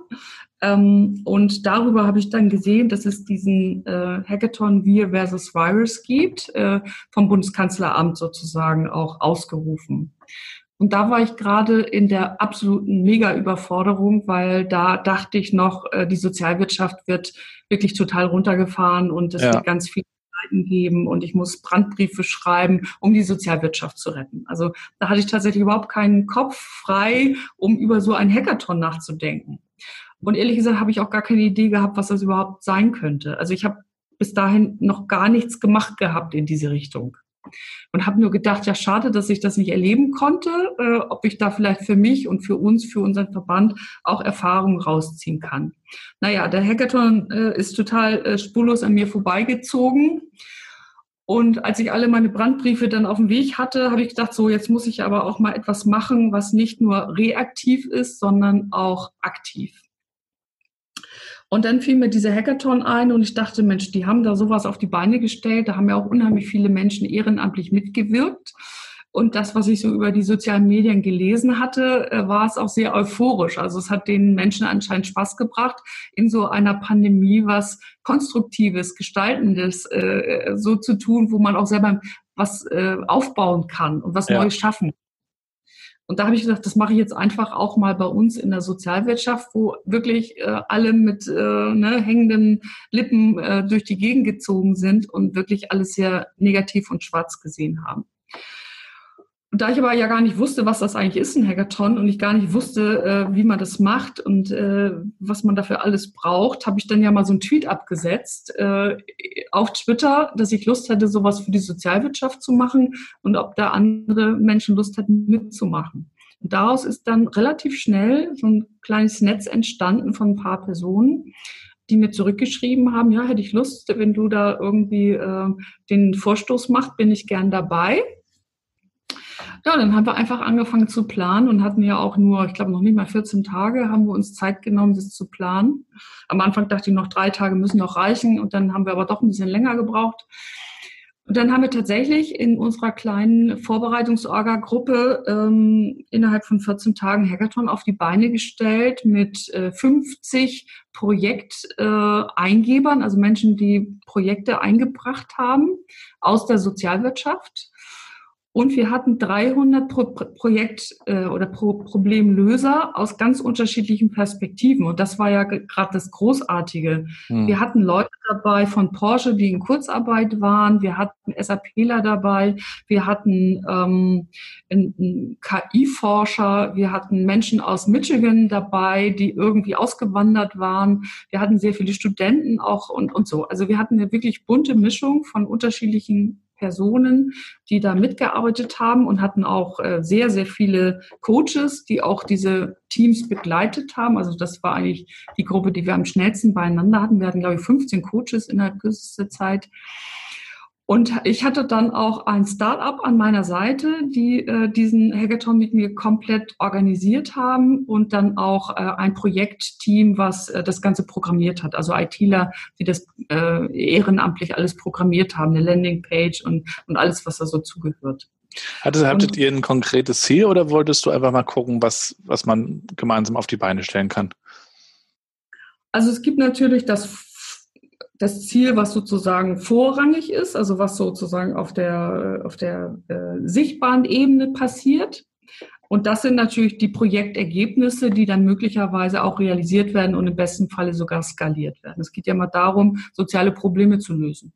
[SPEAKER 3] Und darüber habe ich dann gesehen, dass es diesen Hackathon Wir versus Virus gibt, vom Bundeskanzleramt sozusagen auch ausgerufen. Und da war ich gerade in der absoluten Mega-Überforderung, weil da dachte ich noch, die Sozialwirtschaft wird wirklich total runtergefahren und es wird ganz viel geben und ich muss Brandbriefe schreiben, um die Sozialwirtschaft zu retten. Also da hatte ich tatsächlich überhaupt keinen Kopf frei, um über so einen Hackathon nachzudenken. Und ehrlich gesagt habe ich auch gar keine Idee gehabt, was das überhaupt sein könnte. Also ich habe bis dahin noch gar nichts gemacht gehabt in diese Richtung. Und habe nur gedacht, ja schade, dass ich das nicht erleben konnte, ob ich da vielleicht für mich und für uns, für unseren Verband auch Erfahrungen rausziehen kann. Naja, der Hackathon ist total spurlos an mir vorbeigezogen. Und als ich alle meine Brandbriefe dann auf dem Weg hatte, habe ich gedacht, so jetzt muss ich aber auch mal etwas machen, was nicht nur reaktiv ist, sondern auch aktiv. Und dann fiel mir dieser Hackathon ein und ich dachte, Mensch, die haben da sowas auf die Beine gestellt. Da haben ja auch unheimlich viele Menschen ehrenamtlich mitgewirkt. Und das, was ich so über die sozialen Medien gelesen hatte, war es auch sehr euphorisch. Also es hat den Menschen anscheinend Spaß gebracht, in so einer Pandemie was Konstruktives, Gestaltendes so zu tun, wo man auch selber was aufbauen kann und was Neues schaffen. Und da habe ich gesagt, das mache ich jetzt einfach auch mal bei uns in der Sozialwirtschaft, wo wirklich alle mit hängenden Lippen durch die Gegend gezogen sind und wirklich alles sehr negativ und schwarz gesehen haben. Und da ich aber ja gar nicht wusste, was das eigentlich ist, ein Hackathon, und ich gar nicht wusste, wie man das macht und was man dafür alles braucht, habe ich dann ja mal so einen Tweet abgesetzt auf Twitter, dass ich Lust hätte, sowas für die Sozialwirtschaft zu machen und ob da andere Menschen Lust hätten, mitzumachen. Und daraus ist dann relativ schnell so ein kleines Netz entstanden von ein paar Personen, die mir zurückgeschrieben haben, ja, hätte ich Lust, wenn du da irgendwie den Vorstoß machst, bin ich gern dabei. Ja, dann haben wir einfach angefangen zu planen und hatten ja auch nur, ich glaube, noch nicht mal 14 Tage haben wir uns Zeit genommen, das zu planen. Am Anfang dachte ich noch 3 Tage müssen noch reichen und dann haben wir aber doch ein bisschen länger gebraucht. Und dann haben wir tatsächlich in unserer kleinen Vorbereitungs-Orga-Gruppe innerhalb von 14 Tagen Hackathon auf die Beine gestellt mit 50 Projekteingebern, also Menschen, die Projekte eingebracht haben aus der Sozialwirtschaft. Und wir hatten 300 Problemlöser aus ganz unterschiedlichen Perspektiven. Und das war ja gerade das Großartige. Wir hatten Leute dabei von Porsche, die in Kurzarbeit waren. Wir hatten SAPler dabei. Wir hatten einen KI-Forscher. Wir hatten Menschen aus Michigan dabei, die irgendwie ausgewandert waren. Wir hatten sehr viele Studenten auch und so. Also wir hatten eine wirklich bunte Mischung von unterschiedlichen Personen, die da mitgearbeitet haben und hatten auch sehr, sehr viele Coaches, die auch diese Teams begleitet haben. Also das war eigentlich die Gruppe, die wir am schnellsten beieinander hatten. Wir hatten, glaube ich, 15 Coaches innerhalb kürzester Zeit. Und ich hatte dann auch ein Start-up an meiner Seite, die diesen Hackathon mit mir komplett organisiert haben und dann auch ein Projektteam, was das Ganze programmiert hat. Also ITler, die das ehrenamtlich alles programmiert haben, eine Landingpage und alles, was da so zugehört.
[SPEAKER 2] Hattet ihr ein konkretes Ziel oder wolltest du einfach mal gucken, was man gemeinsam auf die Beine stellen kann?
[SPEAKER 3] Also es gibt natürlich das Ziel, was sozusagen vorrangig ist, also was sozusagen auf der sichtbaren Ebene passiert. Und das sind natürlich die Projektergebnisse, die dann möglicherweise auch realisiert werden und im besten Falle sogar skaliert werden. Es geht ja mal darum, soziale Probleme zu lösen.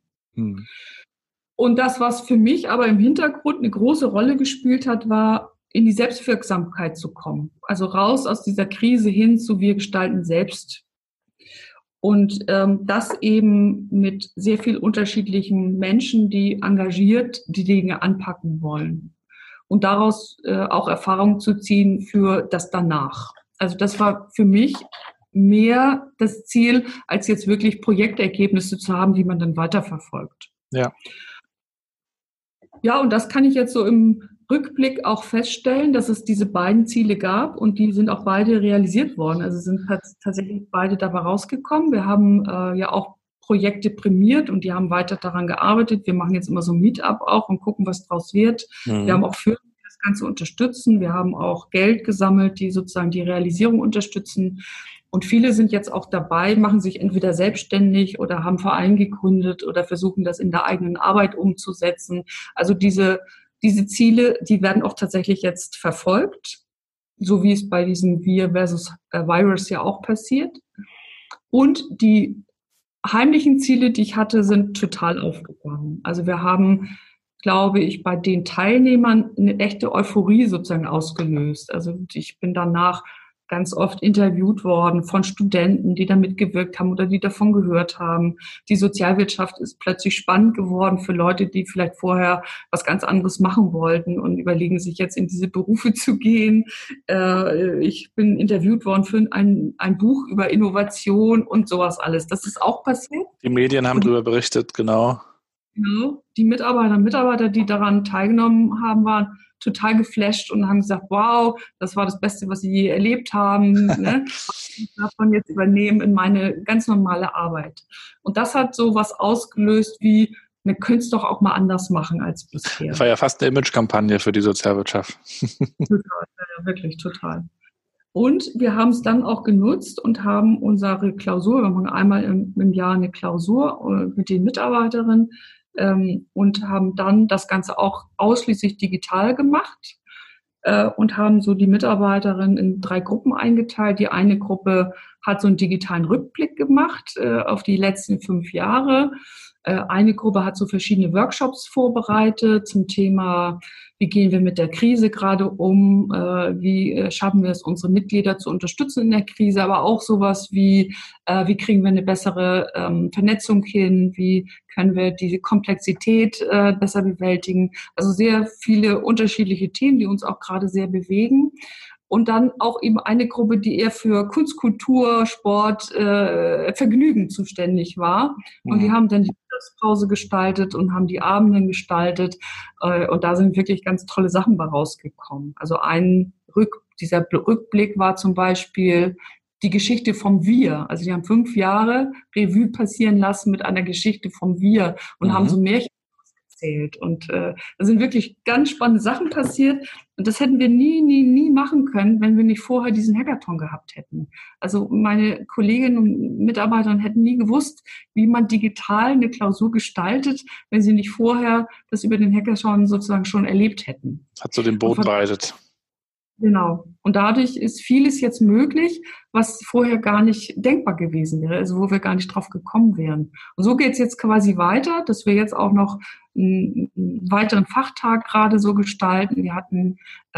[SPEAKER 3] Und das, was für mich aber im Hintergrund eine große Rolle gespielt hat, war, in die Selbstwirksamkeit zu kommen. Also raus aus dieser Krise hin zu wir gestalten selbst. Und das eben mit sehr viel unterschiedlichen Menschen, die engagiert die Dinge anpacken wollen. Und daraus auch Erfahrung zu ziehen für das Danach. Also das war für mich mehr das Ziel, als jetzt wirklich Projektergebnisse zu haben, die man dann weiterverfolgt.
[SPEAKER 2] Ja.
[SPEAKER 3] Ja, und das kann ich jetzt so im Rückblick auch feststellen, dass es diese beiden Ziele gab und die sind auch beide realisiert worden. Also sind tatsächlich beide dabei rausgekommen. Wir haben ja auch Projekte prämiert und die haben weiter daran gearbeitet. Wir machen jetzt immer so ein Meetup auch und gucken, was draus wird. Wir haben auch Firmen, die das Ganze unterstützen. Wir haben auch Geld gesammelt, die sozusagen die Realisierung unterstützen. Und viele sind jetzt auch dabei, machen sich entweder selbstständig oder haben Verein gegründet oder versuchen, das in der eigenen Arbeit umzusetzen. Also diese Ziele, die werden auch tatsächlich jetzt verfolgt, so wie es bei diesem Wir versus Virus ja auch passiert. Und die heimlichen Ziele, die ich hatte, sind total aufgegangen. Also wir haben, glaube ich, bei den Teilnehmern eine echte Euphorie sozusagen ausgelöst. Also ich bin danach ganz oft interviewt worden von Studenten, die da mitgewirkt haben oder die davon gehört haben. Die Sozialwirtschaft ist plötzlich spannend geworden für Leute, die vielleicht vorher was ganz anderes machen wollten und überlegen sich jetzt in diese Berufe zu gehen. Ich bin interviewt worden für ein Buch über Innovation und sowas alles. Das ist auch passiert.
[SPEAKER 2] Die Medien haben darüber berichtet, genau.
[SPEAKER 3] Genau. Die Mitarbeiter, die daran teilgenommen haben, waren total geflasht und haben gesagt, wow, das war das Beste, was sie je erlebt haben. Ne? Ich davon jetzt übernehmen in meine ganz normale Arbeit. Und das hat so was ausgelöst wie, wir können es doch auch mal anders machen als bisher.
[SPEAKER 2] Das war ja fast eine Image-Kampagne für die Sozialwirtschaft.
[SPEAKER 3] Total, ja, wirklich total. Und wir haben es dann auch genutzt und haben unsere Klausur, wir machen einmal im Jahr eine Klausur mit den Mitarbeiterinnen und haben dann das Ganze auch ausschließlich digital gemacht und haben so die Mitarbeiterinnen in 3 Gruppen eingeteilt. Die eine Gruppe hat so einen digitalen Rückblick gemacht auf die letzten 5 Jahre. Eine Gruppe hat so verschiedene Workshops vorbereitet zum Thema, wie gehen wir mit der Krise gerade um, wie schaffen wir es, unsere Mitglieder zu unterstützen in der Krise, aber auch sowas wie kriegen wir eine bessere Vernetzung hin, wie können wir diese Komplexität besser bewältigen. Also sehr viele unterschiedliche Themen, die uns auch gerade sehr bewegen. Und dann auch eben eine Gruppe, die eher für Kunst, Kultur, Sport, Vergnügen zuständig war. Und die haben dann die Mittagspause gestaltet und haben die Abende gestaltet. Und da sind wirklich ganz tolle Sachen bei rausgekommen. Also dieser Rückblick war zum Beispiel die Geschichte vom Wir. Also die haben 5 Jahre Revue passieren lassen mit einer Geschichte vom Wir und haben so Märchen erzählt. Und da sind wirklich ganz spannende Sachen passiert. Und das hätten wir nie machen können, wenn wir nicht vorher diesen Hackathon gehabt hätten. Also meine Kolleginnen und Mitarbeiter hätten nie gewusst, wie man digital eine Klausur gestaltet, wenn sie nicht vorher das über den Hackathon sozusagen schon erlebt hätten.
[SPEAKER 2] Hat so den Boden bereitet.
[SPEAKER 3] Genau. Und dadurch ist vieles jetzt möglich, was vorher gar nicht denkbar gewesen wäre, also wo wir gar nicht drauf gekommen wären. Und so geht es jetzt quasi weiter, dass wir jetzt auch noch einen weiteren Fachtag gerade so gestalten. Wir hatten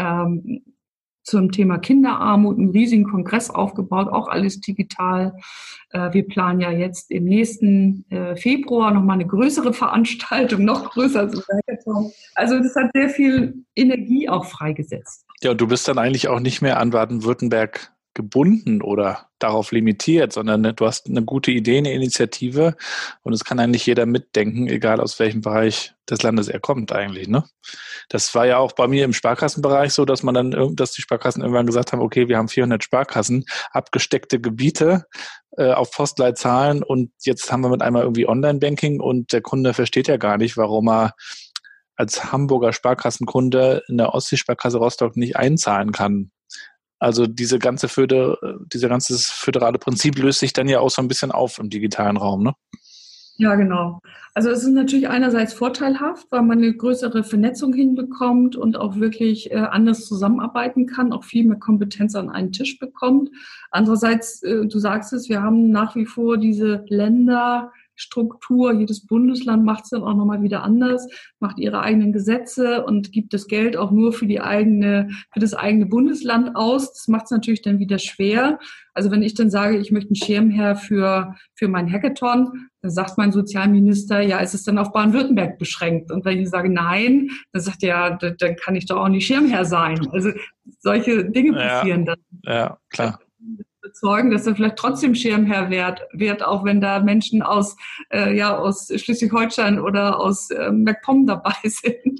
[SPEAKER 3] zum Thema Kinderarmut einen riesigen Kongress aufgebaut, auch alles digital. Wir planen ja jetzt im nächsten Februar nochmal eine größere Veranstaltung, noch größer als unser Hackathon. Also das hat sehr viel Energie auch freigesetzt.
[SPEAKER 2] Ja, und du bist dann eigentlich auch nicht mehr an Baden-Württemberg gebunden oder darauf limitiert, sondern du hast eine gute Idee, eine Initiative und es kann eigentlich jeder mitdenken, egal aus welchem Bereich des Landes er kommt eigentlich, ne? Das war ja auch bei mir im Sparkassenbereich so, dass dass die Sparkassen irgendwann gesagt haben, okay, wir haben 400 Sparkassen, abgesteckte Gebiete auf Postleitzahlen und jetzt haben wir mit einmal irgendwie Online-Banking und der Kunde versteht ja gar nicht, warum er als Hamburger Sparkassenkunde in der Ostseesparkasse Rostock nicht einzahlen kann. Also dieses ganze föderale Prinzip löst sich dann ja auch so ein bisschen auf im digitalen Raum, ne?
[SPEAKER 3] Ja, genau. Also es ist natürlich einerseits vorteilhaft, weil man eine größere Vernetzung hinbekommt und auch wirklich anders zusammenarbeiten kann, auch viel mehr Kompetenz an einen Tisch bekommt. Andererseits, du sagst es, wir haben nach wie vor diese Länderstruktur. Jedes Bundesland macht es dann auch nochmal wieder anders, macht ihre eigenen Gesetze und gibt das Geld auch nur für das eigene Bundesland aus. Das macht es natürlich dann wieder schwer. Also wenn ich dann sage, ich möchte einen Schirmherr für mein Hackathon, dann sagt mein Sozialminister, ja, ist es dann auf Baden-Württemberg beschränkt? Und wenn ich sage nein, dann sagt er, ja, dann kann ich doch auch nicht Schirmherr sein. Also solche Dinge passieren dann.
[SPEAKER 2] Ja, klar.
[SPEAKER 3] Überzeugen, dass er vielleicht trotzdem Schirmherr wird, auch wenn da Menschen aus Schleswig-Holstein oder aus MacPom dabei sind.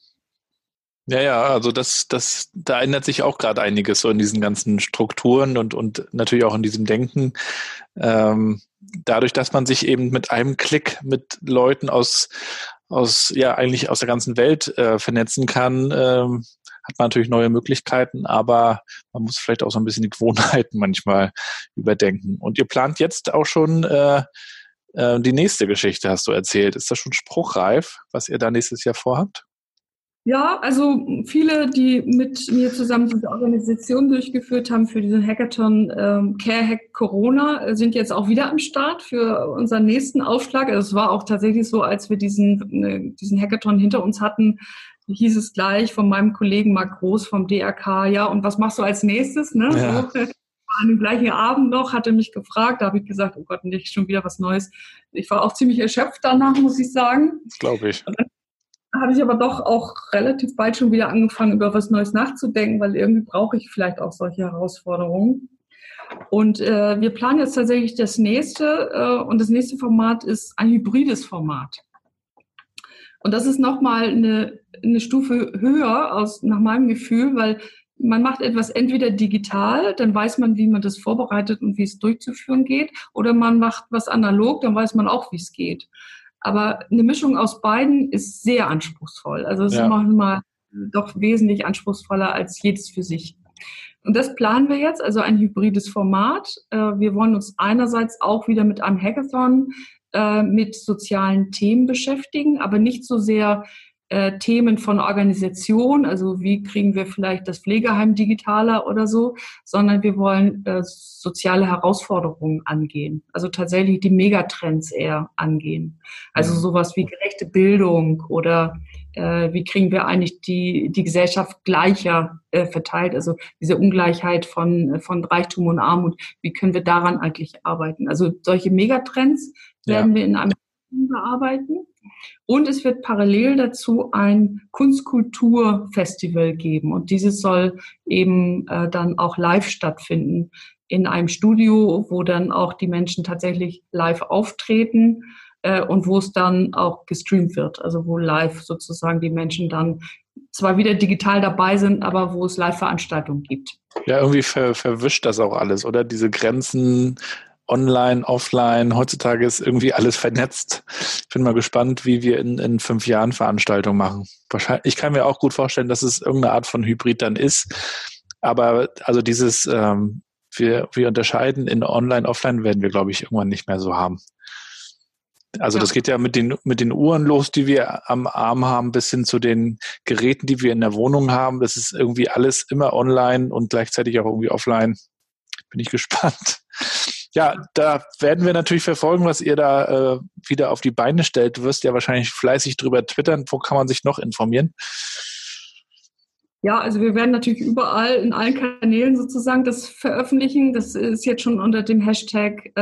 [SPEAKER 2] Ja, also da ändert sich auch gerade einiges so in diesen ganzen Strukturen und natürlich auch in diesem Denken. Dadurch, dass man sich eben mit einem Klick mit Leuten eigentlich aus der ganzen Welt vernetzen kann, hat man natürlich neue Möglichkeiten, aber man muss vielleicht auch so ein bisschen die Gewohnheiten manchmal überdenken. Und ihr plant jetzt auch schon die nächste Geschichte, hast du erzählt. Ist das schon spruchreif, was ihr da nächstes Jahr vorhabt?
[SPEAKER 3] Ja, also viele, die mit mir zusammen diese Organisation durchgeführt haben für diesen Hackathon Care Hack Corona, sind jetzt auch wieder am Start für unseren nächsten Aufschlag. Also es war auch tatsächlich so, als wir diesen Hackathon hinter uns hatten, hieß es gleich von meinem Kollegen Marc Groß vom DRK, ja, und was machst du als nächstes? Ne?
[SPEAKER 2] Ja.
[SPEAKER 3] So, an dem gleichen Abend noch, hatte mich gefragt, da habe ich gesagt, oh Gott, nicht schon wieder was Neues. Ich war auch ziemlich erschöpft danach, muss ich sagen.
[SPEAKER 2] Das glaube ich.
[SPEAKER 3] Habe ich aber doch auch relativ bald schon wieder angefangen, über was Neues nachzudenken, weil irgendwie brauche ich vielleicht auch solche Herausforderungen. Und wir planen jetzt tatsächlich das nächste und das nächste Format ist ein hybrides Format. Und das ist nochmal eine Stufe höher nach meinem Gefühl, weil man macht etwas entweder digital, dann weiß man, wie man das vorbereitet und wie es durchzuführen geht, oder man macht was analog, dann weiß man auch, wie es geht. Aber eine Mischung aus beiden ist sehr anspruchsvoll. Also es ist manchmal doch wesentlich anspruchsvoller als jedes für sich. Und das planen wir jetzt, also ein hybrides Format. Wir wollen uns einerseits auch wieder mit einem Hackathon mit sozialen Themen beschäftigen, aber nicht so sehr Themen von Organisation, also wie kriegen wir vielleicht das Pflegeheim digitaler oder so, sondern wir wollen soziale Herausforderungen angehen, also tatsächlich die Megatrends eher angehen. Also sowas wie gerechte Bildung oder wie kriegen wir eigentlich die Gesellschaft gleicher verteilt, also diese Ungleichheit von Reichtum und Armut, wie können wir daran eigentlich arbeiten? Also solche Megatrends werden wir in einem Team bearbeiten. Und es wird parallel dazu ein Kunstkulturfestival geben. Und dieses soll eben dann auch live stattfinden in einem Studio, wo dann auch die Menschen tatsächlich live auftreten und wo es dann auch gestreamt wird. Also wo live sozusagen die Menschen dann zwar wieder digital dabei sind, aber wo es Live-Veranstaltungen gibt.
[SPEAKER 2] Ja, irgendwie verwischt das auch alles, oder? Diese Grenzen online, offline, heutzutage ist irgendwie alles vernetzt. Ich bin mal gespannt, wie wir in 5 Jahren Veranstaltungen machen. Wahrscheinlich, ich kann mir auch gut vorstellen, dass es irgendeine Art von Hybrid dann ist. Aber also dieses, wir unterscheiden in online, offline werden wir, glaube ich, irgendwann nicht mehr so haben. Also das geht ja mit den Uhren los, die wir am Arm haben, bis hin zu den Geräten, die wir in der Wohnung haben. Das ist irgendwie alles immer online und gleichzeitig auch irgendwie offline. Bin ich gespannt. Ja, da werden wir natürlich verfolgen, was ihr da wieder auf die Beine stellt. Du wirst ja wahrscheinlich fleißig drüber twittern. Wo kann man sich noch informieren?
[SPEAKER 3] Ja, also wir werden natürlich überall in allen Kanälen sozusagen das veröffentlichen. Das ist jetzt schon unter dem Hashtag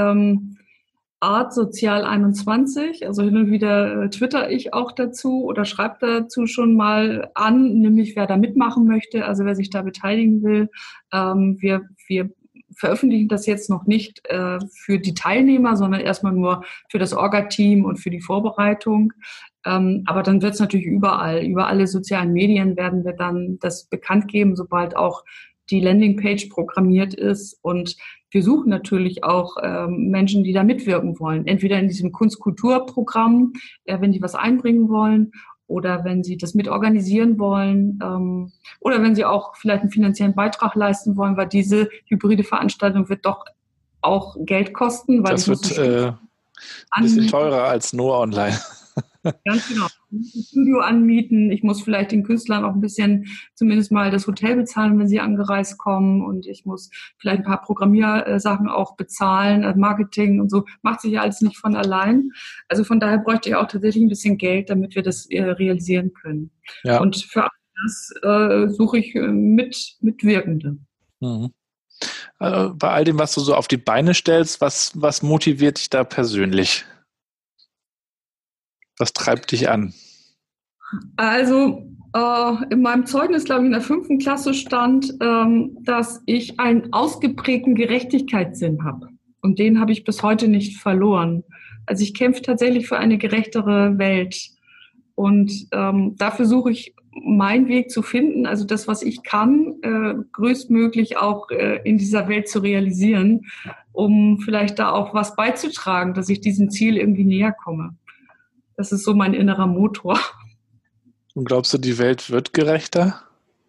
[SPEAKER 3] Artsozial21. Also hin und wieder twitter ich auch dazu oder schreibe dazu schon mal an, nämlich wer da mitmachen möchte, also wer sich da beteiligen will. Wir veröffentlichen das jetzt noch nicht für die Teilnehmer, sondern erstmal nur für das Orga-Team und für die Vorbereitung. Aber dann wird es natürlich über alle sozialen Medien werden wir dann das bekannt geben, sobald auch die Landingpage programmiert ist. Und wir suchen natürlich auch Menschen, die da mitwirken wollen. Entweder in diesem Kunst-Kultur-Programm, wenn die was einbringen wollen, oder wenn sie das mitorganisieren wollen, oder wenn sie auch vielleicht einen finanziellen Beitrag leisten wollen, weil diese hybride Veranstaltung wird doch auch Geld kosten. Weil
[SPEAKER 2] das wird ein bisschen teurer als nur online.
[SPEAKER 3] Ganz genau. Ich muss ein Studio anmieten. Ich muss vielleicht den Künstlern auch ein bisschen zumindest mal das Hotel bezahlen, wenn sie angereist kommen. Und ich muss vielleicht ein paar Programmiersachen auch bezahlen, Marketing und so. Macht sich ja alles nicht von allein. Also von daher bräuchte ich auch tatsächlich ein bisschen Geld, damit wir das realisieren können. Ja. Und für das suche ich Mitwirkende.
[SPEAKER 2] Mhm. Bei all dem, was du so auf die Beine stellst, was motiviert dich da persönlich? Was treibt dich an?
[SPEAKER 3] Also in meinem Zeugnis, glaube ich, in der 5. Klasse stand, dass ich einen ausgeprägten Gerechtigkeitssinn habe. Und den habe ich bis heute nicht verloren. Also ich kämpfe tatsächlich für eine gerechtere Welt. Und dafür suche ich meinen Weg zu finden, also das, was ich kann, größtmöglich auch in dieser Welt zu realisieren, um vielleicht da auch was beizutragen, dass ich diesem Ziel irgendwie näher komme. Das ist so mein innerer Motor.
[SPEAKER 2] Und glaubst du, die Welt wird gerechter?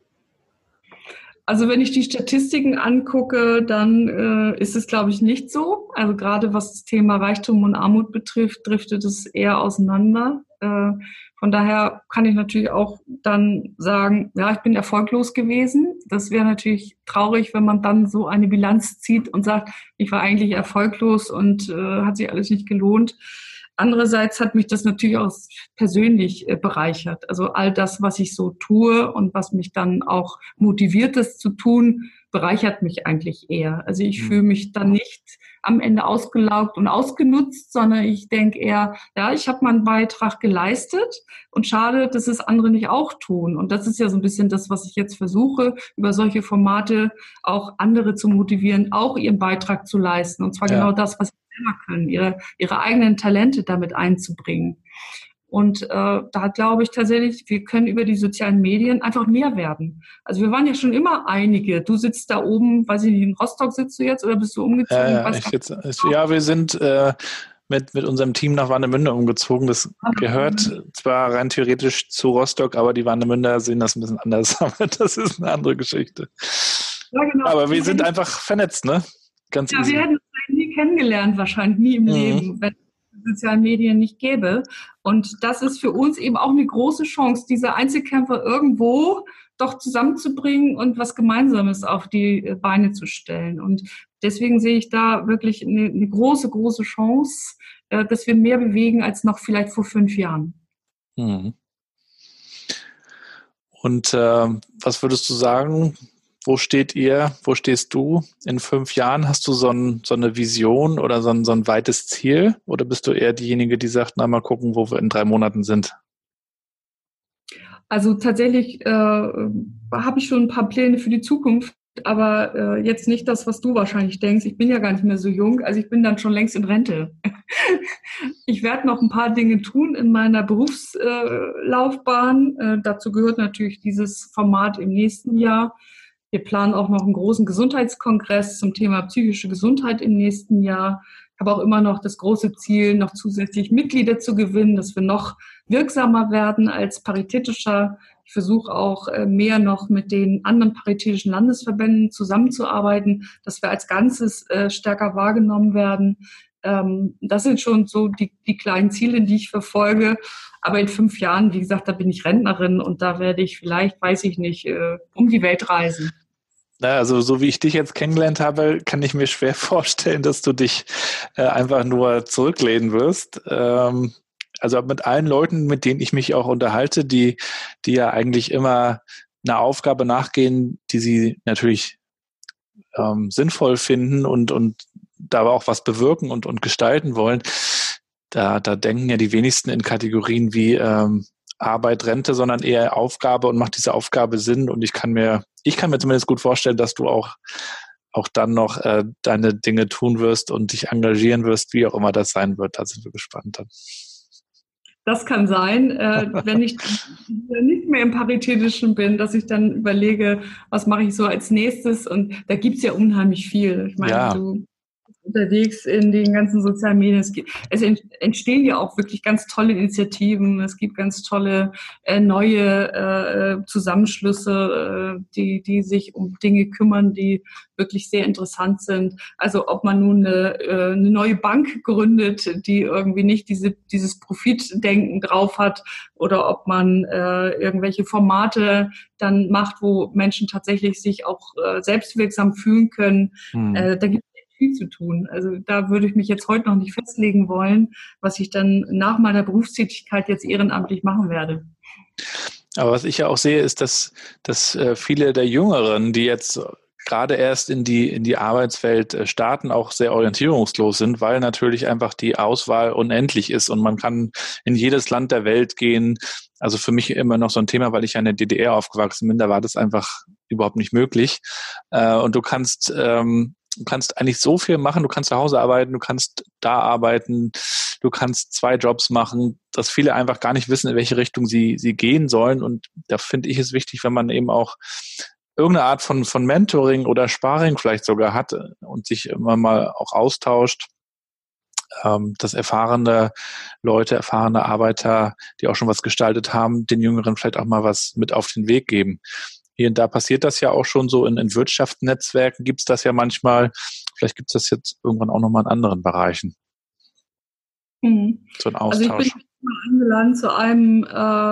[SPEAKER 3] Also wenn ich die Statistiken angucke, dann ist es, glaube ich, nicht so. Also gerade was das Thema Reichtum und Armut betrifft, driftet es eher auseinander. Von daher kann ich natürlich auch dann sagen, ja, ich bin erfolglos gewesen. Das wäre natürlich traurig, wenn man dann so eine Bilanz zieht und sagt, ich war eigentlich erfolglos und hat sich alles nicht gelohnt. Andererseits hat mich das natürlich auch persönlich bereichert. Also all das, was ich so tue und was mich dann auch motiviert, das zu tun, bereichert mich eigentlich eher. Also ich fühle mich dann nicht am Ende ausgelaugt und ausgenutzt, sondern ich denke eher, ja, ich habe meinen Beitrag geleistet und schade, dass es andere nicht auch tun. Und das ist ja so ein bisschen das, was ich jetzt versuche, über solche Formate auch andere zu motivieren, auch ihren Beitrag zu leisten. Und zwar genau das, was sie selber können, ihre eigenen Talente damit einzubringen. Und da glaube ich tatsächlich, wir können über die sozialen Medien einfach mehr werden. Also wir waren ja schon immer einige. Du sitzt da oben, weiß ich nicht, in Rostock sitzt du jetzt oder bist du umgezogen?
[SPEAKER 2] Wir sind mit unserem Team nach Warnemünde umgezogen. Das gehört zwar rein theoretisch zu Rostock, aber die Warnemünder sehen das ein bisschen anders. Aber das ist eine andere Geschichte. Ja, genau. Aber wir sind einfach vernetzt, ne? Ganz easy.
[SPEAKER 3] Wir hätten uns nie kennengelernt, wahrscheinlich nie im Leben, wenn es sozialen Medien nicht gäbe. Und das ist für uns eben auch eine große Chance, diese Einzelkämpfer irgendwo doch zusammenzubringen und was Gemeinsames auf die Beine zu stellen. Und deswegen sehe ich da wirklich eine große, große Chance, dass wir mehr bewegen als noch vielleicht vor 5 Jahren.
[SPEAKER 2] Und was würdest du sagen? Wo steht ihr? Wo stehst du in 5 Jahren? Hast du so eine Vision oder so ein weites Ziel? Oder bist du eher diejenige, die sagt, na, mal gucken, wo wir in 3 Monaten sind?
[SPEAKER 3] Also tatsächlich habe ich schon ein paar Pläne für die Zukunft, aber jetzt nicht das, was du wahrscheinlich denkst. Ich bin ja gar nicht mehr so jung, also ich bin dann schon längst in Rente. Ich werde noch ein paar Dinge tun in meiner Berufslaufbahn. Dazu gehört natürlich dieses Format im nächsten Jahr. Wir planen auch noch einen großen Gesundheitskongress zum Thema psychische Gesundheit im nächsten Jahr. Ich habe auch immer noch das große Ziel, noch zusätzlich Mitglieder zu gewinnen, dass wir noch wirksamer werden als paritätischer. Ich versuche auch mehr noch mit den anderen paritätischen Landesverbänden zusammenzuarbeiten, dass wir als Ganzes stärker wahrgenommen werden. Das sind schon so die kleinen Ziele, die ich verfolge. Aber in 5 Jahren, wie gesagt, da bin ich Rentnerin und da werde ich vielleicht, weiß ich nicht, um die Welt reisen.
[SPEAKER 2] Na, also so wie ich dich jetzt kennengelernt habe, kann ich mir schwer vorstellen, dass du dich einfach nur zurücklehnen wirst. Also mit allen Leuten, mit denen ich mich auch unterhalte, die ja eigentlich immer einer Aufgabe nachgehen, die sie natürlich sinnvoll finden und da aber auch was bewirken und gestalten wollen, da denken ja die wenigsten in Kategorien wie Arbeit, Rente, sondern eher Aufgabe und macht diese Aufgabe Sinn. Und ich kann mir zumindest gut vorstellen, dass du auch dann noch deine Dinge tun wirst und dich engagieren wirst, wie auch immer das sein wird. Da sind wir gespannt dann.
[SPEAKER 3] Das kann sein, wenn ich nicht mehr im Paritätischen bin, dass ich dann überlege, was mache ich so als nächstes. Und da gibt's ja unheimlich viel. Ich meine, du unterwegs in den ganzen sozialen Medien. Es entstehen ja auch wirklich ganz tolle Initiativen. Es gibt ganz tolle neue Zusammenschlüsse, die sich um Dinge kümmern, die wirklich sehr interessant sind. Also ob man nun eine neue Bank gründet, die irgendwie nicht dieses Profitdenken drauf hat, oder ob man irgendwelche Formate dann macht, wo Menschen tatsächlich sich auch selbstwirksam fühlen können. Da gibt viel zu tun. Also da würde ich mich jetzt heute noch nicht festlegen wollen, was ich dann nach meiner Berufstätigkeit jetzt ehrenamtlich machen werde.
[SPEAKER 2] Aber was ich ja auch sehe, ist, dass viele der Jüngeren, die jetzt gerade erst in die Arbeitswelt starten, auch sehr orientierungslos sind, weil natürlich einfach die Auswahl unendlich ist und man kann in jedes Land der Welt gehen. Also für mich immer noch so ein Thema, weil ich ja in der DDR aufgewachsen bin, da war das einfach überhaupt nicht möglich. Und du kannst eigentlich so viel machen, du kannst zu Hause arbeiten, du kannst da arbeiten, du kannst 2 Jobs machen, dass viele einfach gar nicht wissen, in welche Richtung sie gehen sollen. Und da finde ich es wichtig, wenn man eben auch irgendeine Art von Mentoring oder Sparring vielleicht sogar hat und sich immer mal auch austauscht, dass erfahrene Leute, erfahrene Arbeiter, die auch schon was gestaltet haben, den Jüngeren vielleicht auch mal was mit auf den Weg geben. Hier und da passiert das ja auch schon so in Wirtschaftsnetzwerken gibt es das ja manchmal. Vielleicht gibt es das jetzt irgendwann auch nochmal in anderen Bereichen. So ein Austausch.
[SPEAKER 3] Also ich bin mal eingeladen zu einem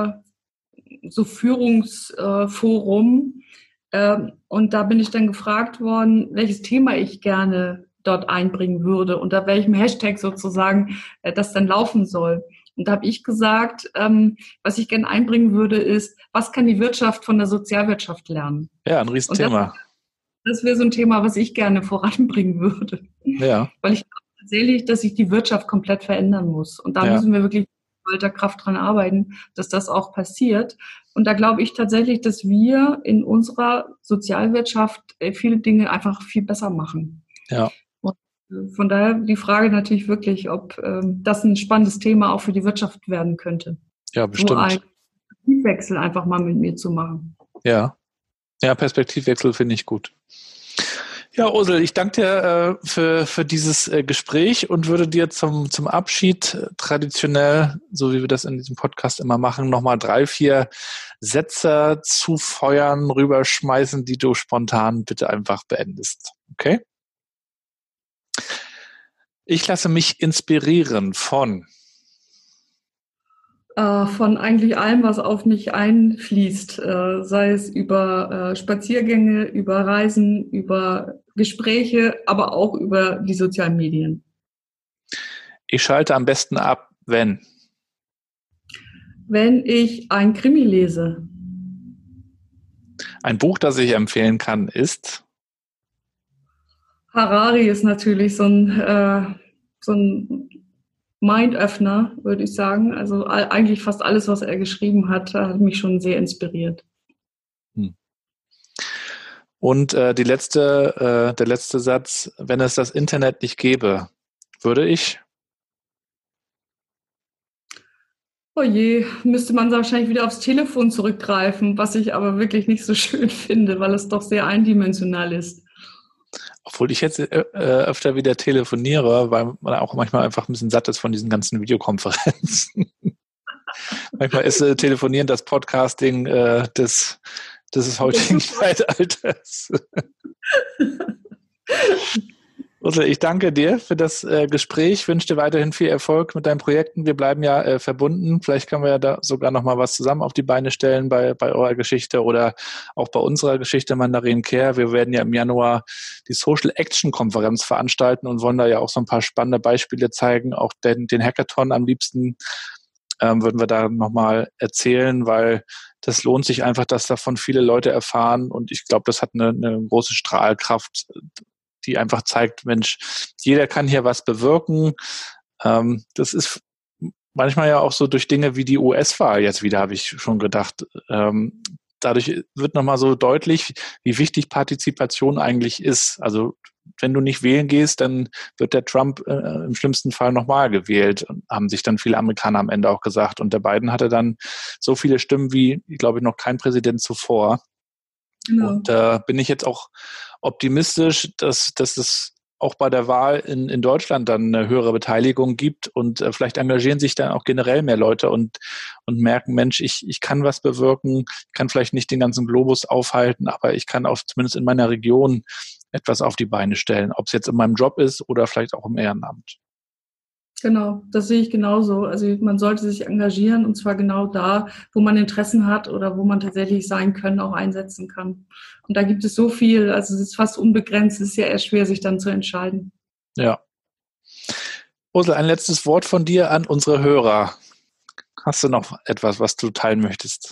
[SPEAKER 3] so Führungsforum und da bin ich dann gefragt worden, welches Thema ich gerne dort einbringen würde, unter welchem Hashtag sozusagen das dann laufen soll. Und da habe ich gesagt, was ich gerne einbringen würde, ist, was kann die Wirtschaft von der Sozialwirtschaft lernen?
[SPEAKER 2] Ja, ein Riesenthema.
[SPEAKER 3] Das wäre so ein Thema, was ich gerne voranbringen würde.
[SPEAKER 2] Ja.
[SPEAKER 3] Weil ich glaube tatsächlich, dass sich die Wirtschaft komplett verändern muss. Und da müssen wir wirklich mit alter Kraft dran arbeiten, dass das auch passiert. Und da glaube ich tatsächlich, dass wir in unserer Sozialwirtschaft viele Dinge einfach viel besser machen.
[SPEAKER 2] Ja.
[SPEAKER 3] Von daher die Frage natürlich wirklich, ob das ein spannendes Thema auch für die Wirtschaft werden könnte.
[SPEAKER 2] Ja, bestimmt. So
[SPEAKER 3] einen Perspektivwechsel einfach mal mit mir zu machen.
[SPEAKER 2] Ja, Perspektivwechsel finde ich gut. Ja, Ursel, ich danke dir für dieses Gespräch und würde dir zum Abschied traditionell, so wie wir das in diesem Podcast immer machen, nochmal 3, 4 Sätze zufeuern, rüberschmeißen, die du spontan bitte einfach beendest. Okay? Ich lasse mich inspirieren von
[SPEAKER 3] eigentlich allem, was auf mich einfließt, sei es über Spaziergänge, über Reisen, über Gespräche, aber auch über die sozialen Medien.
[SPEAKER 2] Ich schalte am besten ab, wenn
[SPEAKER 3] ich ein Krimi lese.
[SPEAKER 2] Ein Buch, das ich empfehlen kann, ist
[SPEAKER 3] Harari ist natürlich so ein Mindöffner, würde ich sagen. Also eigentlich fast alles, was er geschrieben hat, hat mich schon sehr inspiriert.
[SPEAKER 2] Und der letzte Satz, wenn es das Internet nicht gäbe, würde ich?
[SPEAKER 3] Oh je, müsste man wahrscheinlich wieder aufs Telefon zurückgreifen, was ich aber wirklich nicht so schön finde, weil es doch sehr eindimensional ist.
[SPEAKER 2] Obwohl ich jetzt öfter wieder telefoniere, weil man auch manchmal einfach ein bisschen satt ist von diesen ganzen Videokonferenzen. Manchmal ist Telefonieren das Podcasting des heutigen Zeitalters. Ursel, ich danke dir für das Gespräch. Ich wünsche dir weiterhin viel Erfolg mit deinen Projekten. Wir bleiben ja verbunden. Vielleicht können wir ja da sogar noch mal was zusammen auf die Beine stellen bei eurer Geschichte oder auch bei unserer Geschichte Mandarin Care. Wir werden ja im Januar die Social Action Konferenz veranstalten und wollen da ja auch so ein paar spannende Beispiele zeigen. Auch den Hackathon am liebsten würden wir da noch mal erzählen, weil das lohnt sich einfach, dass davon viele Leute erfahren. Und ich glaube, das hat eine große Strahlkraft, die einfach zeigt, Mensch, jeder kann hier was bewirken. Das ist manchmal ja auch so durch Dinge wie die US-Wahl jetzt wieder, habe ich schon gedacht. Dadurch wird nochmal so deutlich, wie wichtig Partizipation eigentlich ist. Also wenn du nicht wählen gehst, dann wird der Trump im schlimmsten Fall nochmal gewählt, haben sich dann viele Amerikaner am Ende auch gesagt. Und der Biden hatte dann so viele Stimmen wie, glaube ich, noch kein Präsident zuvor. Genau. Und bin ich jetzt auch optimistisch, dass es auch bei der Wahl in Deutschland dann eine höhere Beteiligung gibt und vielleicht engagieren sich dann auch generell mehr Leute und merken, Mensch, ich kann was bewirken, kann vielleicht nicht den ganzen Globus aufhalten, aber ich kann auch zumindest in meiner Region etwas auf die Beine stellen, ob es jetzt in meinem Job ist oder vielleicht auch im Ehrenamt.
[SPEAKER 3] Genau, das sehe ich genauso. Also man sollte sich engagieren und zwar genau da, wo man Interessen hat oder wo man tatsächlich sein können, auch einsetzen kann. Und da gibt es so viel, also es ist fast unbegrenzt, es ist ja eher schwer, sich dann zu entscheiden.
[SPEAKER 2] Ja. Ursel, ein letztes Wort von dir an unsere Hörer. Hast du noch etwas, was du teilen möchtest?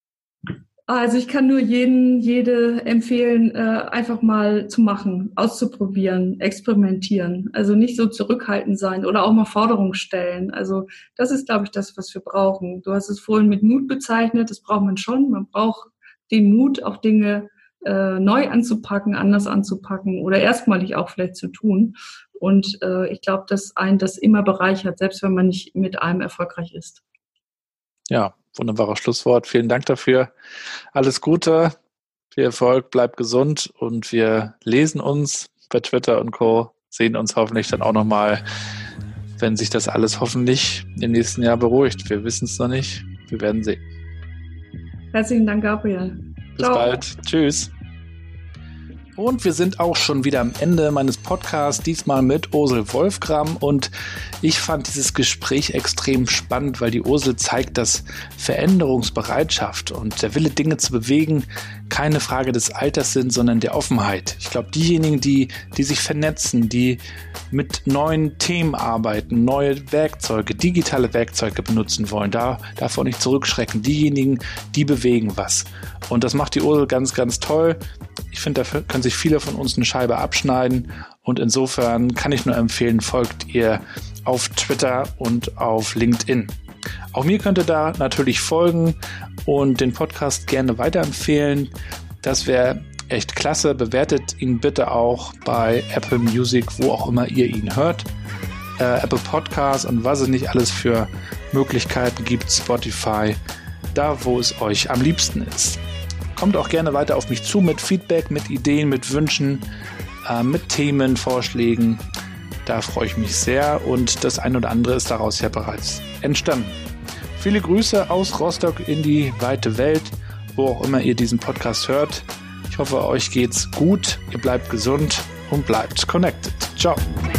[SPEAKER 3] Also ich kann nur jede empfehlen, einfach mal zu machen, auszuprobieren, experimentieren. Also nicht so zurückhaltend sein oder auch mal Forderungen stellen. Also das ist, glaube ich, das, was wir brauchen. Du hast es vorhin mit Mut bezeichnet, das braucht man schon. Man braucht den Mut, auch Dinge neu anzupacken, anders anzupacken oder erstmalig auch vielleicht zu tun. Und ich glaube, dass einen das immer bereichert, selbst wenn man nicht mit allem erfolgreich ist.
[SPEAKER 2] Ja, wunderbares Schlusswort. Vielen Dank dafür. Alles Gute, viel Erfolg, bleib gesund und wir lesen uns bei Twitter und Co., sehen uns hoffentlich dann auch nochmal, wenn sich das alles hoffentlich im nächsten Jahr beruhigt. Wir wissen es noch nicht. Wir werden sehen.
[SPEAKER 3] Herzlichen Dank, Gabriel.
[SPEAKER 2] Bis bald. Tschüss. Und wir sind auch schon wieder am Ende meines Podcasts, diesmal mit Ursel Wolfgram. Und ich fand dieses Gespräch extrem spannend, weil die Ursel zeigt, dass Veränderungsbereitschaft und der Wille, Dinge zu bewegen, keine Frage des Alters sind, sondern der Offenheit. Ich glaube, diejenigen, die sich vernetzen, die mit neuen Themen arbeiten, neue Werkzeuge, digitale Werkzeuge benutzen wollen, davor nicht zurückschrecken. Diejenigen, die bewegen was. Und das macht die Ursel ganz, ganz toll. Ich finde, da können sich viele von uns eine Scheibe abschneiden. Und insofern kann ich nur empfehlen, folgt ihr auf Twitter und auf LinkedIn. Auch mir könnt ihr da natürlich folgen und den Podcast gerne weiterempfehlen. Das wäre echt klasse. Bewertet ihn bitte auch bei Apple Music, wo auch immer ihr ihn hört. Apple Podcasts und was es nicht alles für Möglichkeiten gibt, Spotify, da wo es euch am liebsten ist. Kommt auch gerne weiter auf mich zu mit Feedback, mit Ideen, mit Wünschen, mit Themenvorschlägen. Da freue ich mich sehr und das ein oder andere ist daraus ja bereits entstanden. Viele Grüße aus Rostock in die weite Welt, wo auch immer ihr diesen Podcast hört. Ich hoffe, euch geht's gut, ihr bleibt gesund und bleibt connected. Ciao.